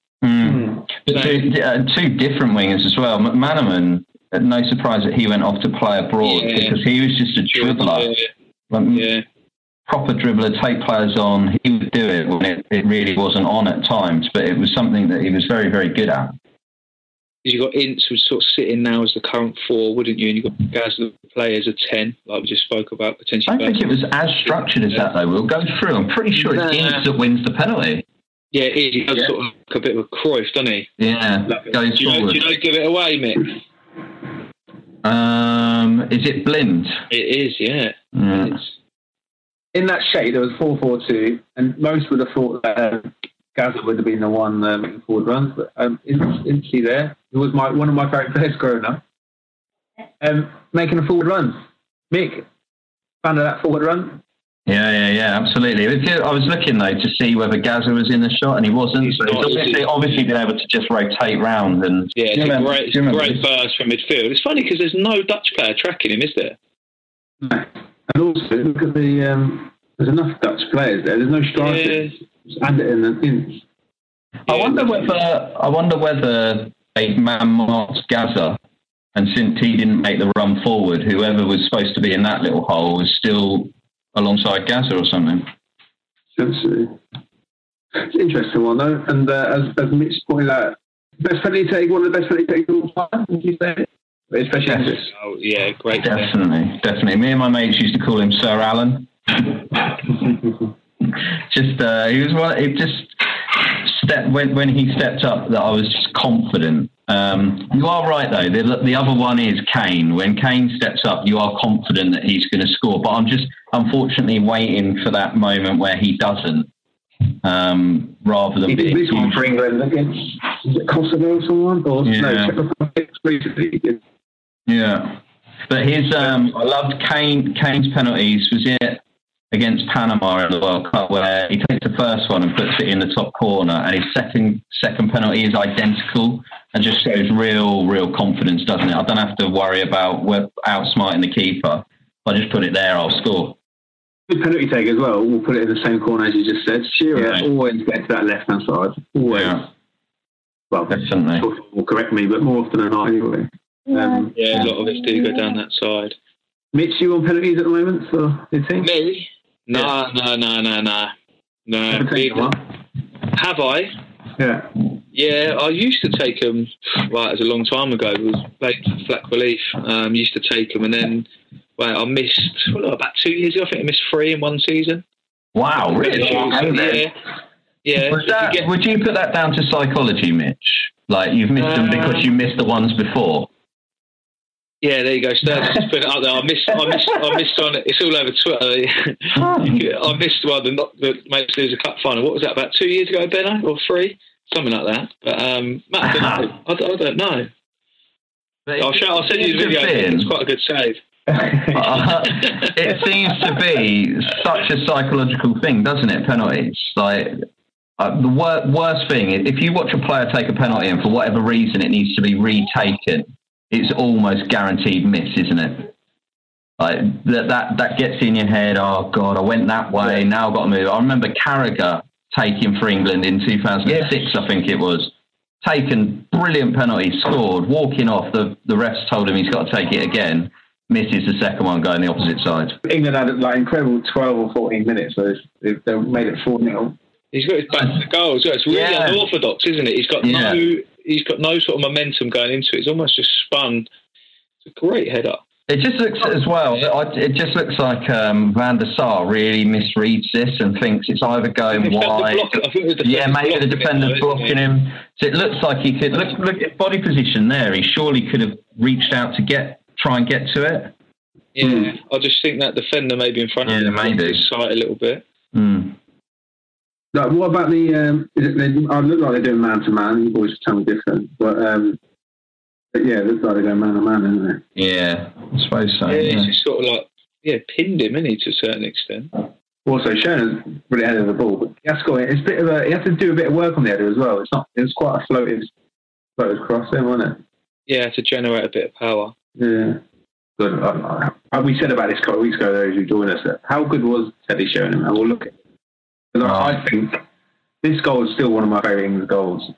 Speaker 5: Two different wingers as well. McManaman, no surprise that he went off to play abroad because he was just a dribbler. Proper dribbler, take players on. He would do it when it really wasn't on at times, but it was something that he was very, very good at.
Speaker 6: You got Ince who's sort of sitting now as the current 4, wouldn't you? And you got Gaz that play as a 10, like we just spoke about potentially.
Speaker 5: I don't think it was as structured as that though. We'll go through. I'm pretty sure it's Ince that wins the penalty.
Speaker 6: Yeah, it is. He does sort of like a bit of a Cruyff, doesn't he?
Speaker 5: Yeah. Goes forward.
Speaker 6: Do you know give it away, Mick?
Speaker 5: Is it Blind?
Speaker 6: It is, yeah. It is.
Speaker 4: In that shape, there was 4-4-2, and most would have thought that Gazza would have been the one making forward runs, but Ince there. It was one of my favourite players growing up. Making a forward run. Mick, found that forward run.
Speaker 5: Yeah, absolutely. I was looking though to see whether Gazza was in the shot, and he wasn't. So he's obviously been able to just rotate round and.
Speaker 6: Yeah, it's a great burst from midfield. It's funny because there's no Dutch player tracking him, is there?
Speaker 4: No. And also look at the there's enough Dutch players there. There's no strikers.
Speaker 6: Yeah.
Speaker 4: And in.
Speaker 5: I wonder whether a man marked Gazza, and since he didn't make the run forward, whoever was supposed to be in that little hole was still alongside Gazza or something.
Speaker 4: It's an interesting one though, and as Mitch pointed out, best penalty take, one of the best penalty takes of all time, would you say? Especially this.
Speaker 6: Oh yeah, great.
Speaker 5: Definitely. Me and my mates used to call him Sir Alan. He was one. It just when he stepped up that I was just confident. You are right though. The other one is Kane. When Kane steps up, you are confident that he's going to score. But I'm just unfortunately waiting for that moment where he doesn't. Rather than being
Speaker 4: this one for England against Kosovo or someone, or
Speaker 5: yeah. But his I loved Kane's penalties. Was it against Panama in the World Cup where he takes the first one and puts it in the top corner, and his second penalty is identical and just shows real confidence, doesn't it? I don't have to worry about outsmarting the keeper. If I just put it there, I'll score.
Speaker 4: Good penalty take as well. We'll put it in the same corner as you just said. Shearer always gets to that left-hand side. Always. Yeah. Well,
Speaker 5: definitely.
Speaker 4: Will correct me, but more often than not anyway.
Speaker 6: A lot of us do go down that side.
Speaker 4: Mitch, you on penalties at the moment for your team?
Speaker 6: Me? No. Have I?
Speaker 4: Yeah.
Speaker 6: Yeah, I used to take them. Right, it was a long time ago. It was played for Flack Relief. Used to take them, and then I missed about 2 years ago. I think I missed 3 in one season.
Speaker 5: Wow, really?
Speaker 6: Yeah.
Speaker 5: Would you put that down to psychology, Mitch? Like you've missed them because you missed the ones before?
Speaker 6: Yeah, there you go. Sturz just put it up there. I missed on it. It's all over Twitter. I missed one that makes lose a cup final. What was that? About 2 years ago, Benno, or 3, something like that. But Matt, I don't know. I'll send you the video. It's quite a good save.
Speaker 5: It seems to be such a psychological thing, doesn't it? Penalties, like the worst thing is if you watch a player take a penalty and for whatever reason it needs to be retaken. It's almost guaranteed miss, isn't it? Like that gets in your head. Oh God, I went that way. Now I've got to move. I remember Carragher taking for England in 2006, I think it was. Taken brilliant penalty, scored, walking off. The refs told him he's got to take it again. Misses the second one, going the opposite side.
Speaker 4: England had incredible 12 or 14 minutes, so they made it 4-0.
Speaker 6: He's got his back to the goal. So it's really unorthodox, isn't it? He's got no sort of momentum going into it. It's almost just spun. It's a great header.
Speaker 5: It just looks as well. It just looks like Van der Sar really misreads this and thinks it's either going wide. Maybe the defender's blocking him. So it looks like he could look at body position there. He surely could have reached out to try and get to it.
Speaker 6: Yeah, I just think that defender maybe in front of him maybe sight a little bit.
Speaker 4: Like, what about the? I look like they're doing man to man. You boys tell me different, but yeah, it looks like they're going man to man, isn't it?
Speaker 5: Yeah, I suppose so.
Speaker 6: Yeah, he's just sort of pinned him, isn't he, to a certain extent.
Speaker 4: Also, Shonen's really ahead of the ball, but it's a bit of he has to do a bit of work on the header as well. It's quite a floated cross there, wasn't it? Yeah,
Speaker 6: to generate a bit of power.
Speaker 4: Yeah. Good. We said about this a couple of weeks ago, those who joined us. How good was Teddy Sheringham? And we'll look at. Because I think this goal is still one of my favourite England goals.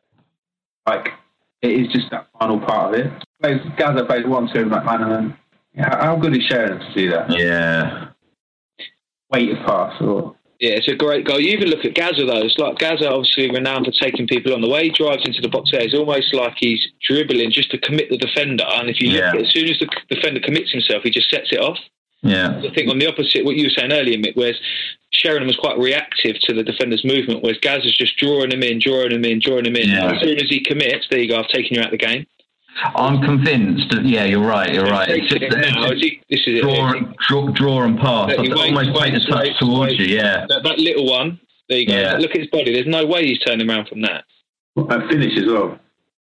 Speaker 4: Like, it is just that final part of it. Gazza plays 1-2 McManaman. How good is Sheringham to do that?
Speaker 5: Yeah.
Speaker 4: Weighted pass or.
Speaker 6: Yeah, it's a great goal. You even look at Gazza though. It's like Gazza, obviously renowned for taking people on. The way he drives into the box there, it's almost like he's dribbling just to commit the defender. And if you look at it, as soon as the defender commits himself, he just sets it off.
Speaker 5: Yeah.
Speaker 6: I think on the opposite, what you were saying earlier, Mick, whereas Sheringham was quite reactive to the defender's movement, whereas Gazza's just drawing him in. Yeah. As soon as he commits, there you go, I've taken you out of the game.
Speaker 5: I'm convinced that, you're right. This is it. Draw and pass. Almost take the touch towards you,
Speaker 6: That little one, there you go. Yeah. Look at his body. There's no way he's turning around from that.
Speaker 4: A finish as well.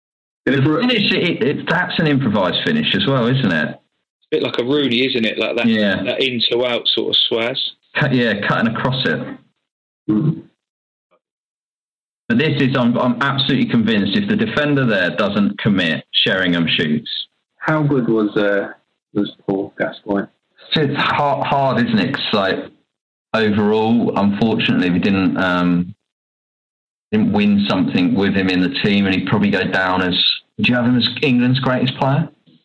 Speaker 5: That's an improvised finish as well, isn't it?
Speaker 6: It's a bit like a Rooney, isn't it? Like that, that in to out sort of swaz.
Speaker 5: cutting across it. But this is, I'm absolutely convinced if the defender there doesn't commit, Sheringham shoots.
Speaker 4: How good was Paul Gascoigne?
Speaker 5: It's hard, isn't it? 'Cause, like, overall, unfortunately, we didn't win something with him in the team, and he'd probably go down as. Do you have him as England's greatest player?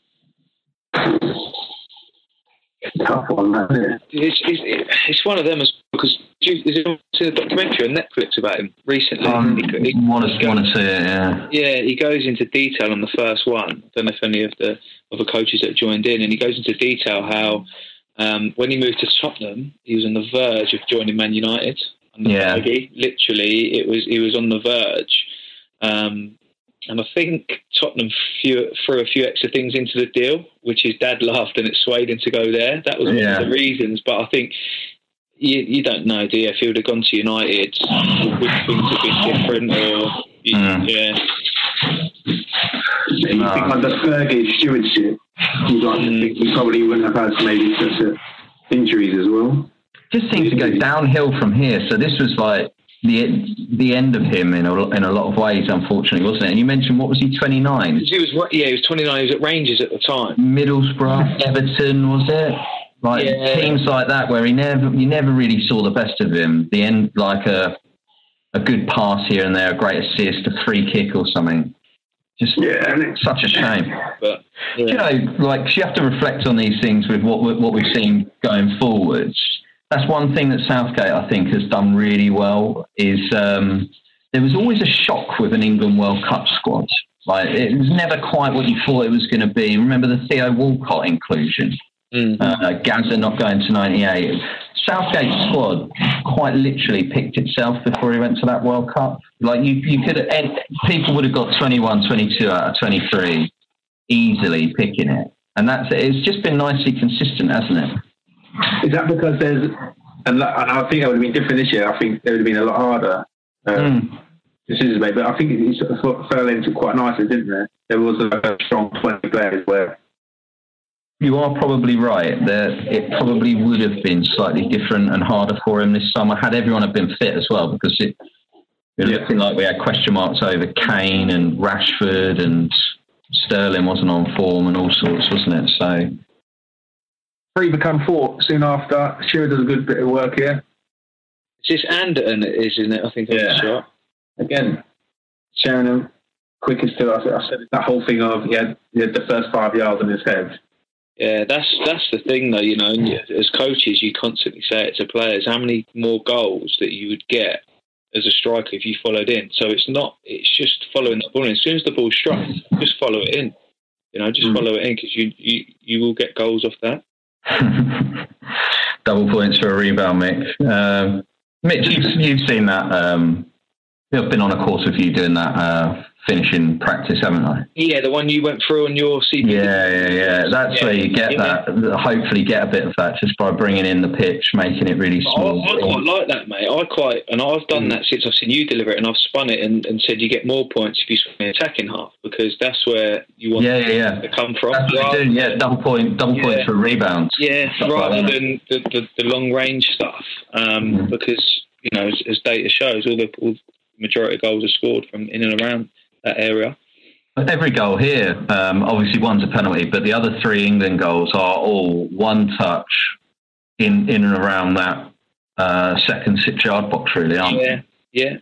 Speaker 4: Tough one, isn't it?
Speaker 6: It's one of them because there's a documentary on Netflix about him recently.
Speaker 5: I want to see it, yeah.
Speaker 6: Yeah, he goes into detail on the first one. I don't know if any of the other coaches that joined in, and he goes into detail how when he moved to Tottenham, he was on the verge of joining Man United. Fergie. Literally, he was on the verge. And I think Tottenham threw a few extra things into the deal, which his dad laughed and it swayed him to go there. That was one of the reasons. But I think you don't know, do you? If he would have gone to United, would things have been different? Or
Speaker 4: You think under Fergie's stewardship, he probably wouldn't have had maybe such injuries as well.
Speaker 5: Just seems to go downhill from here. So this was like the end of him in a lot of ways, unfortunately, wasn't it? And you mentioned, what was he, 29?
Speaker 6: He was 29. He was at Rangers at the time.
Speaker 5: Middlesbrough, Everton, was it? Like teams like that where you never really saw the best of him. The end, like a good pass here and there, a great assist, a free kick or something. Just such a shame. But you know, like, you have to reflect on these things with what we've seen going forwards. That's one thing that Southgate, I think, has done really well, is there was always a shock with an England World Cup squad. Like, it was never quite what you thought it was going to be. Remember the Theo Walcott inclusion? Gazza not going to 98. Southgate's squad quite literally picked itself before he went to that World Cup. Like, you could have, people would have got 21, 22 out of 23 easily picking it. And it's just been nicely consistent, hasn't it?
Speaker 4: Is that because and I think that would have been different this year. I think they would have been a lot harder decisions made, but I think it sort of fell into quite nicely, didn't there? There was a strong 20 players where.
Speaker 5: You are probably right. It probably would have been slightly different and harder for him this summer had everyone have been fit as well, because it was looking like we had question marks over Kane and Rashford, and Sterling wasn't on form and all sorts, wasn't it? So
Speaker 4: 3 become 4 soon after. Shearer does a good bit of work here.
Speaker 6: It's just Anderton, isn't it? I think on the shot.
Speaker 4: Again, Sheringham, quickest to. I said that whole thing of he had the first 5 yards on his head.
Speaker 6: Yeah, that's the thing, though. You know, as coaches, you constantly say it to players: how many more goals that you would get as a striker if you followed in. So it's just following the ball in. As soon as the ball's struck, just follow it in. You know, just follow it in, because you will get goals off that.
Speaker 5: Double points for a rebound, Mick. Mitch, you've seen that. I've been on a course with you doing that finishing practice, haven't I?
Speaker 6: Yeah, the one you went through on your CP.
Speaker 5: Yeah. That's where you get that. Hopefully, get a bit of that just by bringing in the pitch, making it really small.
Speaker 6: I quite like that, mate. And I've done that since I've seen you deliver it, and I've spun it and said you get more points if you swing the attacking half, because that's where you want to come from.
Speaker 5: That's what you're doing. Yeah, double points for rebounds.
Speaker 6: Yeah, rather than the long range stuff, because you know, as data shows, all the majority of goals are scored from in and around that area.
Speaker 5: Every goal here, obviously one's a penalty, but the other 3 England goals are all one touch in and around that second 6-yard box, really, aren't they?
Speaker 6: Yeah.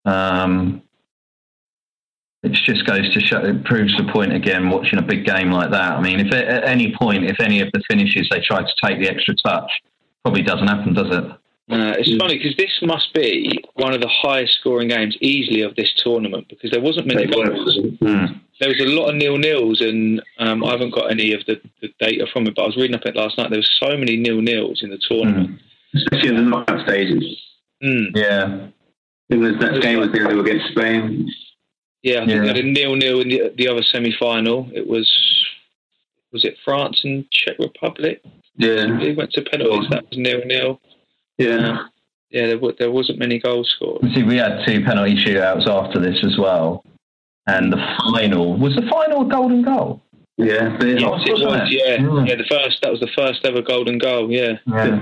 Speaker 5: It just goes to show, it proves the point again, watching a big game like that. I mean, if at any point, if any of the finishes they try to take the extra touch, probably doesn't happen, does it?
Speaker 6: It's funny, because this must be one of the highest scoring games easily of this tournament, because there wasn't many goals. There was a lot of 0-0s, and I haven't got any of the data from it, but I was reading up it last night. There was so many 0-0s in the tournament.
Speaker 4: Especially in the knockout stages.
Speaker 5: Yeah.
Speaker 4: England's next game was 0-0 against Spain.
Speaker 6: Yeah, I think they had a 0-0 in the other semi-final. It was it France and Czech Republic?
Speaker 4: Yeah.
Speaker 6: They went to penalties. That was 0-0.
Speaker 4: Yeah.
Speaker 6: There wasn't many goals scored.
Speaker 5: See, we had 2 penalty shootouts after this as well. And the final was a golden goal.
Speaker 4: Yeah.
Speaker 6: Yes, it was. Yeah. That was the first ever golden goal. Yeah.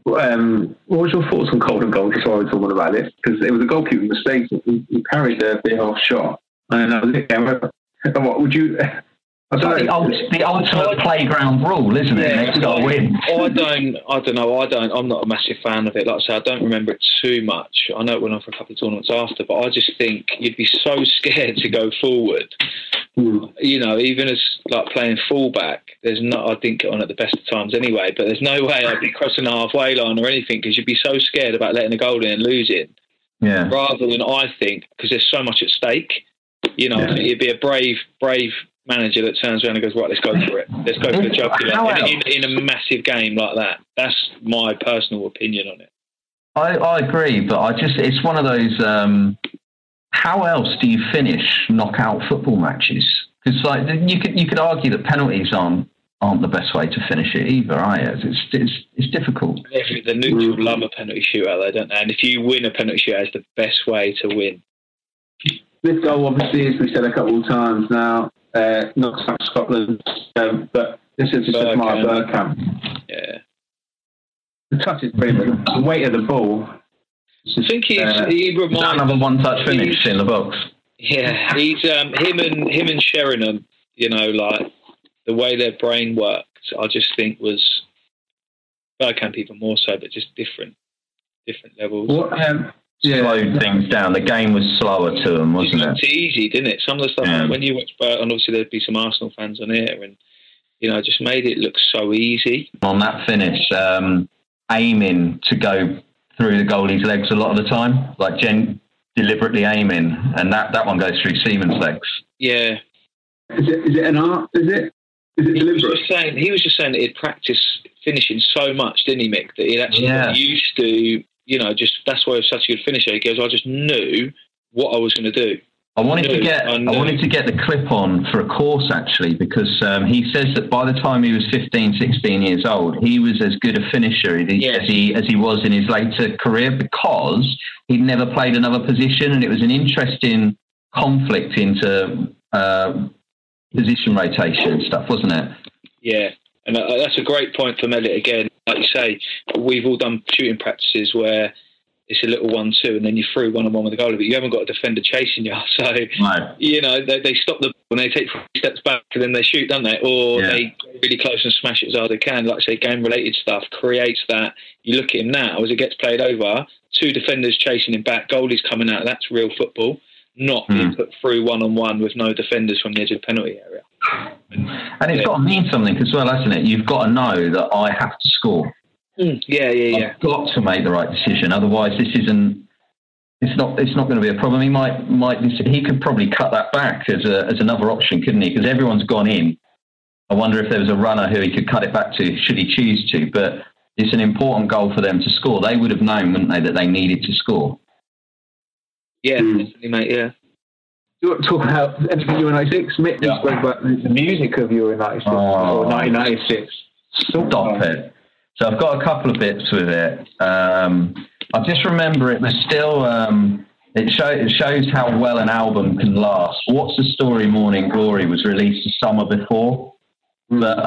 Speaker 4: What was your thoughts on Golden Goal? Just while we're talking about it, because it was a goalkeeper mistake. He carried the bit off shot, and that was it. What would you? I don't know.
Speaker 5: The ultimate playground rule, isn't it? Next got to win.
Speaker 6: I don't know. I'm not a massive fan of it. Like I say, I don't remember it too much. I know it went on for a couple of tournaments after, but I just think you'd be so scared to go forward. You know, even as like playing fullback, I didn't get on at the best of times anyway, but there's no way I'd be crossing the halfway line or anything, because you'd be so scared about letting a goal in and losing.
Speaker 5: Yeah.
Speaker 6: Rather than, I think, because there's so much at stake, you know, I think you'd be a brave manager that turns around and goes, right, let's go for it. Let's go for the jugular in a massive game like that. That's my personal opinion on it.
Speaker 5: I agree, but it's one of those. How else do you finish knockout football matches? Because like you could argue that penalties aren't the best way to finish it either, are you? It's difficult.
Speaker 6: The neutral love a penalty shootout, though, don't they? And if you win a penalty shootout, it's the best way to win.
Speaker 4: This goal, obviously, as we said a couple of times now, knocks out Scotland, but this is just Mark Bergkamp.
Speaker 6: Yeah.
Speaker 4: The touch is brilliant. The weight of the ball.
Speaker 6: I think he reminds
Speaker 5: another one-touch finish in the box.
Speaker 6: Yeah, he's him and Sheringham. You know, like the way their brain worked, I just think was Bergkamp even more so, but just different levels.
Speaker 5: Slowed things down. The game was slower to them, wasn't it?
Speaker 6: It's easy, didn't it? Some of the stuff when you watch Burton, obviously there'd be some Arsenal fans on here, and you know, just made it look so easy.
Speaker 5: On that finish, aiming to go through the goalie's legs a lot of the time, like deliberately aiming, and that one goes through Seaman's legs.
Speaker 6: Yeah.
Speaker 4: Is it an art? Is it deliberate?
Speaker 6: He was just saying that he'd practiced finishing so much, didn't he, Mick? That he'd actually got used to, you know, just that's why he was such a good finisher. He goes, I just knew what I was going to do.
Speaker 5: I wanted to get the clip on for a course, actually, because he says that by the time he was 15, 16 years old, he was as good a finisher as he was in his later career, because he'd never played another position, and it was an interesting conflict into position rotation and stuff, wasn't it?
Speaker 6: Yeah, and that's a great point for Mellet again. Like you say, we've all done shooting practices where it's a little 1-2 and then you through one-on-one with the goalie, but you haven't got a defender chasing you. So, you know, they stop the ball and they take 3 steps back and then they shoot, don't they? Or they go really close and smash it as hard as they can. Like I say, game-related stuff creates that. You look at him now, as it gets played over, 2 defenders chasing him back, goalie's coming out. That's real football, not being put through one-on-one with no defenders from the edge of the penalty area.
Speaker 5: And it's got to mean something as well, hasn't it? You've got to know that I have to score.
Speaker 6: Yeah.
Speaker 5: I've got to make the right decision. Otherwise, it's not going to be a problem. He could probably cut that back as another option, couldn't he? Because everyone's gone in. I wonder if there was a runner who he could cut it back to, should he choose to. But it's an important goal for them to score. They would have known, wouldn't they, that they needed to score.
Speaker 6: Yeah, definitely, mate. Yeah.
Speaker 4: Do you want to talk about anything Euro 96? Mick just spoke about the music of Euro 96 or 1996.
Speaker 5: Stop it. So I've got a couple of bits with it. I just remember it was still, it shows how well an album can last. What's the Story Morning Glory was released the summer before. But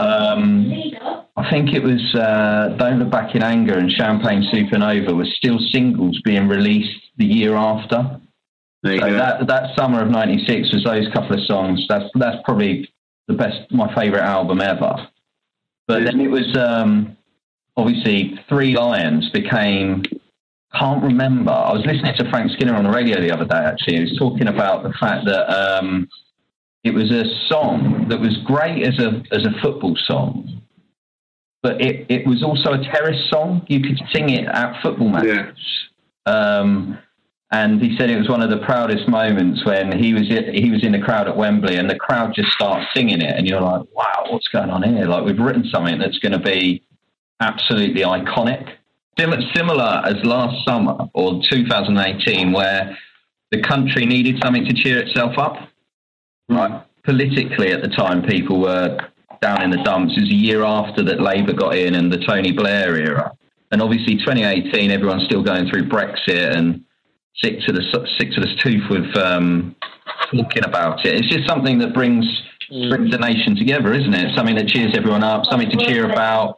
Speaker 5: I think it was Don't Look Back in Anger and Champagne Supernova were still singles being released the year after. So that summer of 96 was those couple of songs. That's probably my favourite album ever. But then it was... obviously, Three Lions became, can't remember. I was listening to Frank Skinner on the radio the other day, actually. He was talking about the fact that it was a song that was great as a football song, but it was also a terrace song. You could sing it at football matches. Yeah. And he said it was one of the proudest moments when he was in the crowd at Wembley and the crowd just starts singing it. And you're like, wow, what's going on here? Like, we've written something that's going to be absolutely iconic. Similar as last summer or 2018, where the country needed something to cheer itself up. Right. Politically at the time, people were down in the dumps. It was a year after that Labour got in and the Tony Blair era. And obviously 2018, everyone's still going through Brexit and sick to the tooth with talking about it. It's just something that brings the nation together, isn't it? Something that cheers everyone up, something to cheer about.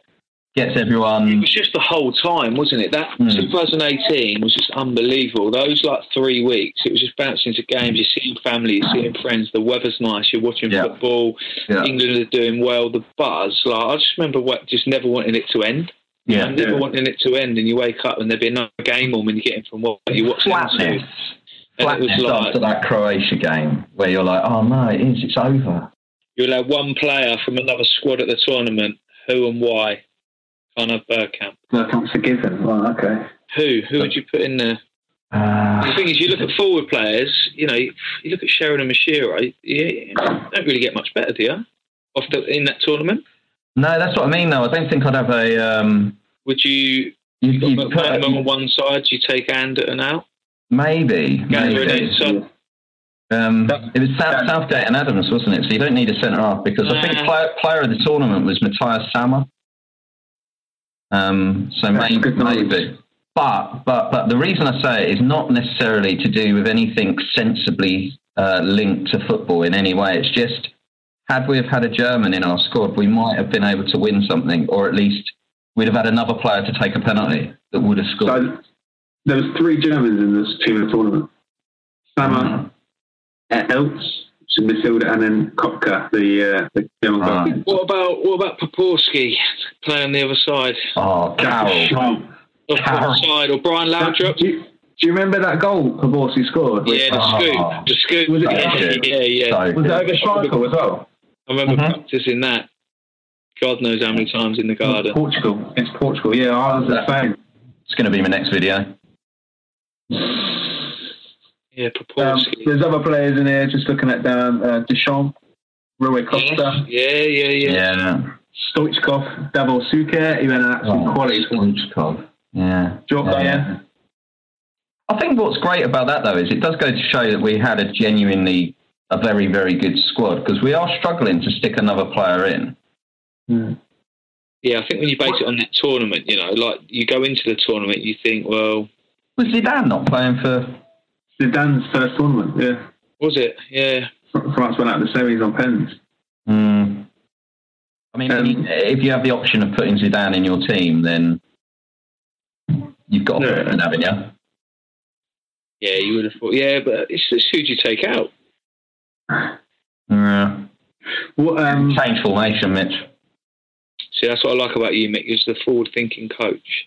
Speaker 5: gets everyone.
Speaker 6: It was just the whole time, wasn't it? That 2018 was just unbelievable. Those 3 weeks, it was just bouncing into games. You're seeing family, you're seeing friends. The weather's nice. You're watching football. Yeah. England are doing well. The buzz. I just remember just never wanting it to end.
Speaker 5: Yeah,
Speaker 6: never wanting it to end. And you wake up and there'd be another game on when you're getting from what you watch.
Speaker 5: Flatness after that Croatia game, where you're like, oh no, it's over.
Speaker 6: You'll have one player from another squad at the tournament. Who and why? Connor Bergkamp.
Speaker 4: Bergkamp's forgiven. Well, okay.
Speaker 6: Who would you put in there? The thing is, you look at forward players. You look at Sheridan Mashiro. You don't really get much better, do you? In that tournament.
Speaker 5: No, that's what I mean. Though I don't think I'd have a.
Speaker 6: Would you? You put them on one side. You take Anderton out.
Speaker 5: Maybe. It was Southgate and Adams, wasn't it? So you don't need a centre half because I think player of the tournament was Matthias Sammer. So maybe. But the reason I say it is not necessarily to do with anything sensibly linked to football in any way. It's just, had we have had a German in our squad, we might have been able to win something, or at least we'd have had another player to take a penalty that would have scored.
Speaker 4: So there was 3 Germans in this team of the tournament. Sammer, Eltz, midfielder, and then Kopka, the German guy.
Speaker 6: What about Poporski playing on the other side?
Speaker 5: Oh, Carroll.
Speaker 6: Side, or Brian Laudrup.
Speaker 4: Do you remember that goal Poporski scored?
Speaker 6: Yeah, the scoop.
Speaker 4: Was it?
Speaker 6: Yeah.
Speaker 4: Was it over Schmeichel as well?
Speaker 6: I remember practicing that. God knows how many times in the garden.
Speaker 4: Portugal. It's Portugal. Yeah, I was the same.
Speaker 5: It's going to be my next video.
Speaker 6: Yeah, Poporski.
Speaker 4: There's other players in here. Just looking at Deschamps, Rui Costa.
Speaker 6: Yeah.
Speaker 4: Stoichkov, Davor Suker. He went an absolute quality.
Speaker 5: Stoichkov. Yeah. I think what's great about that, though, is it does go to show that we had a very, very good squad, because we are struggling to stick another player in.
Speaker 6: Yeah, I think when you base it on that tournament, you go into the tournament, you think, well...
Speaker 5: Was Zidane not playing for...
Speaker 4: Zidane's first tournament, yeah.
Speaker 6: Was it? Yeah.
Speaker 4: France went out in the semis on pens.
Speaker 5: I mean, if you have the option of putting Zidane in your team, then you've got to put him in, haven't you?
Speaker 6: Yeah, you would have thought. Yeah, but it's who'd you take out?
Speaker 5: Change formation, Mitch.
Speaker 6: See, that's what I like about you, Mick. You're the forward-thinking coach.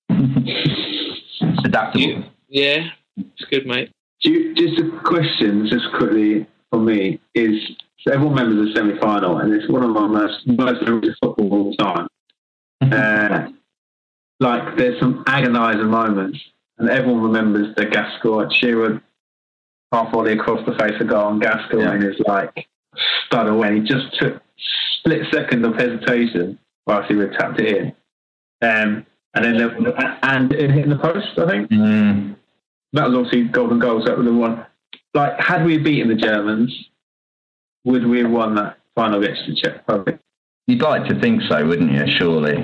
Speaker 5: Adaptable.
Speaker 6: Yeah, it's good, mate.
Speaker 4: Just a question, just quickly for me, is so everyone remembers the semi-final, and it's one of my most memories of football of all time. There's some agonising moments, and everyone remembers the Gascoigne, Shearer half volley across the face of goal, and Gascoigne is stud away. He just took split second of hesitation whilst he would tapped it in, and it hit the post, I think. That was obviously golden goal, so that was the one. Had we beaten the Germans, would we have won that final against the Czech Republic?
Speaker 5: You'd like to think so, wouldn't you? Surely.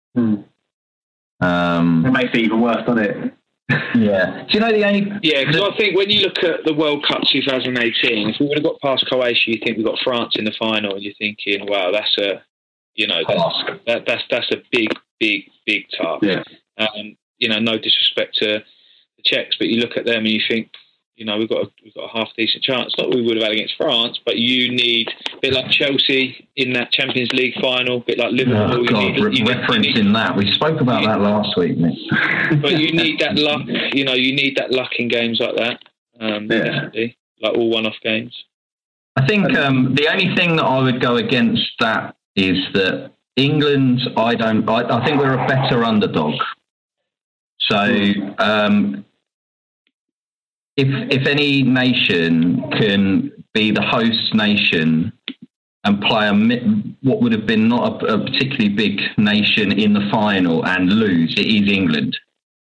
Speaker 4: It makes it even worse, doesn't it?
Speaker 5: Yeah. Do you know the only...
Speaker 6: Yeah, because I think when you look at the World Cup 2018, if we would have got past Croatia, you think we got France in the final, and you're thinking, wow, that's a big task.
Speaker 4: Yeah.
Speaker 6: No disrespect to the Czechs, but you look at them and you think, we've got a half decent chance. Not we would have had against France, but you need a bit like Chelsea in that Champions League final, a bit like Liverpool.
Speaker 5: Referencing that, we spoke about that last week, Nick.
Speaker 6: But you need that luck. You need that luck in games like that. Definitely, like all one-off games.
Speaker 5: I think the only thing that I would go against that is that England. I think we're a better underdog. So. If any nation can be the host nation and play what would have been not a particularly big nation in the final and lose, it is England.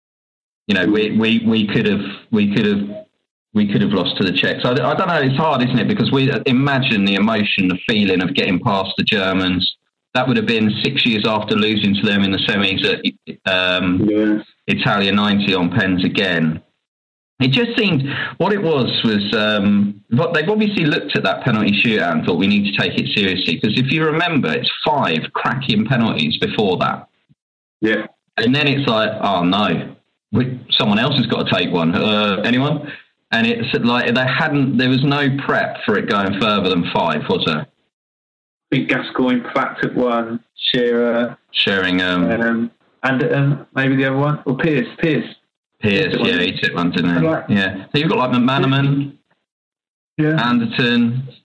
Speaker 5: We could have lost to the Czechs. I don't know. It's hard, isn't it? Because we imagine the emotion, the feeling of getting past the Germans. That would have been 6 years after losing to them in the semis at Italia 90 on pens again. It just seemed what it was they've obviously looked at that penalty shootout and thought we need to take it seriously, because if you remember, it's 5 cracking penalties before that.
Speaker 4: Yeah.
Speaker 5: And then it's like, oh no, someone else has got to take one. Anyone? And it's like there was no prep for it going further than 5, was there?
Speaker 4: I think Gascoigne, Platt took one, Shearer,
Speaker 5: Sheringham,
Speaker 4: and maybe the other one, or Pearce,
Speaker 5: yeah, he took one, didn't he?
Speaker 4: Right.
Speaker 5: Yeah. So you've got like McManaman, Anderton.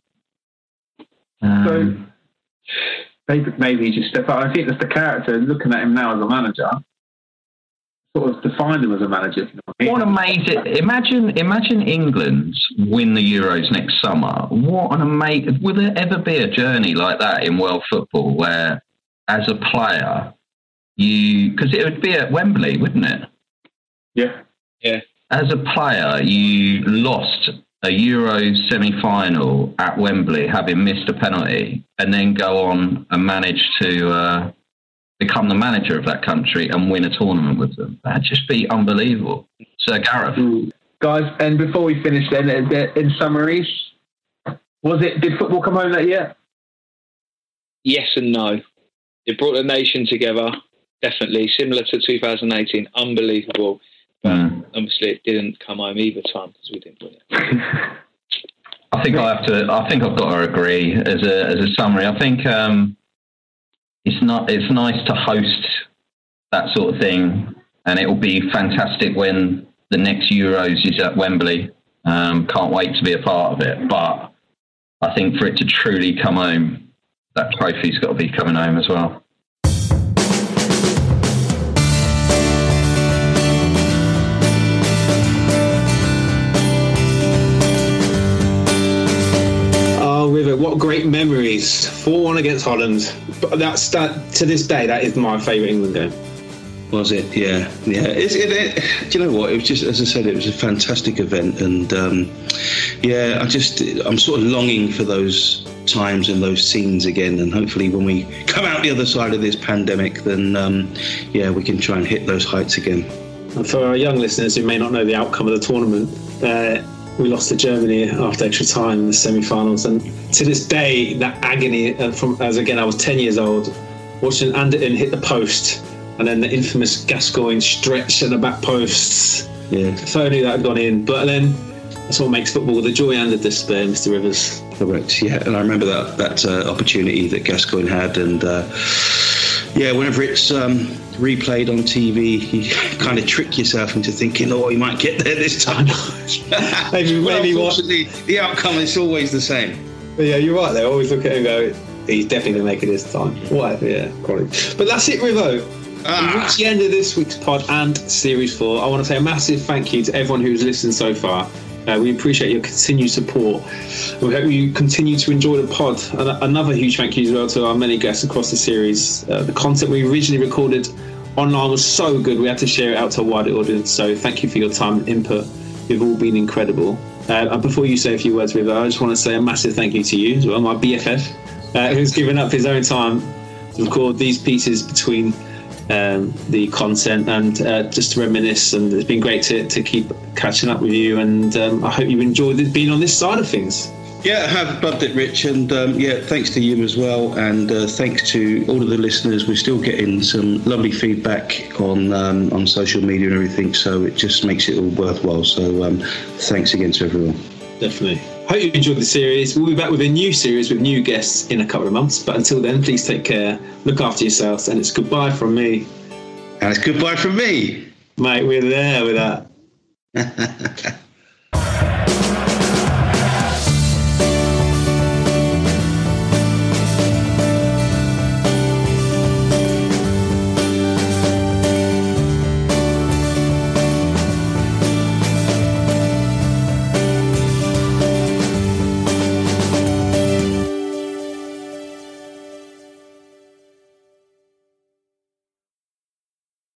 Speaker 4: So maybe he just stepped up. I think that's the character. Looking at him now as a manager, sort of defined him as a manager. You know what I mean?
Speaker 5: What amazing! Imagine England win the Euros next summer. What an amazing! Will there ever be a journey like that in world football, where, as a player, because it would be at Wembley, wouldn't it?
Speaker 4: Yeah.
Speaker 5: As a player, you lost a Euros semi-final at Wembley, having missed a penalty, and then go on and manage to become the manager of that country and win a tournament with them. That'd just be unbelievable. Sir Gareth.
Speaker 4: Guys, and before we finish then, in summaries, did football come home that year?
Speaker 6: Yes and no. It brought the nation together, definitely. Similar to 2018, unbelievable. But obviously it didn't come home either time because we didn't win it.
Speaker 5: I think I've got to agree as a summary. I think it's nice to host that sort of thing, and it will be fantastic when the next Euros is at Wembley. Can't wait to be a part of it. But I think for it to truly come home, that trophy's got to be coming home as well.
Speaker 2: What great memories. 4-1 against Holland. But to this day, that is my favourite England game.
Speaker 1: Was it? Yeah. Do you know what? It was just, as I said, it was a fantastic event, and I'm sort of longing for those times and those scenes again. And hopefully, when we come out the other side of this pandemic, then we can try and hit those heights again.
Speaker 2: And for our young listeners who may not know the outcome of the tournament, we lost to Germany after extra time in the semi-finals, and to this day, that agony I was 10 years old, watching Anderton hit the post, and then the infamous Gascoigne stretch at the back posts.
Speaker 1: Yeah.
Speaker 2: If I knew that had gone in, but then that's what makes football, the joy and the despair, Mr. Rivers.
Speaker 1: Correct. Yeah, and I remember that opportunity that Gascoigne had, and whenever it's replayed on TV, you kind of trick yourself into thinking, oh, he might get there this time. maybe unfortunately, the outcome is always the same.
Speaker 2: But yeah, you're right. They always look at him and go, he's definitely going to make it this time. Whatever, yeah, probably. But that's it, Rivo. We've reached the end of this week's pod and Series 4. I want to say a massive thank you to everyone who's listened so far. We appreciate your continued support. We hope you continue to enjoy the pod. And another huge thank you as well to our many guests across the series. The content we originally recorded online was so good, we had to share it out to a wider audience. So thank you for your time and input. You've all been incredible. And before you say a few words, River, I just want to say a massive thank you to you as well, my BFF, who's given up his own time to record these pieces between the content and just to reminisce. And it's been great to keep catching up with you, and I hope you've enjoyed being on this side of things.
Speaker 1: Yeah, I have loved it, Rich, and thanks to you as well, and thanks to all of the listeners. We're still getting some lovely feedback on social media and everything, so it just makes it all worthwhile. So thanks again to everyone.
Speaker 2: Definitely. Hope you enjoyed the series. We'll be back with a new series with new guests in a couple of months, but until then, please take care, look after yourselves, and it's goodbye from me.
Speaker 1: And it's goodbye from me.
Speaker 2: Mate, we're there with that.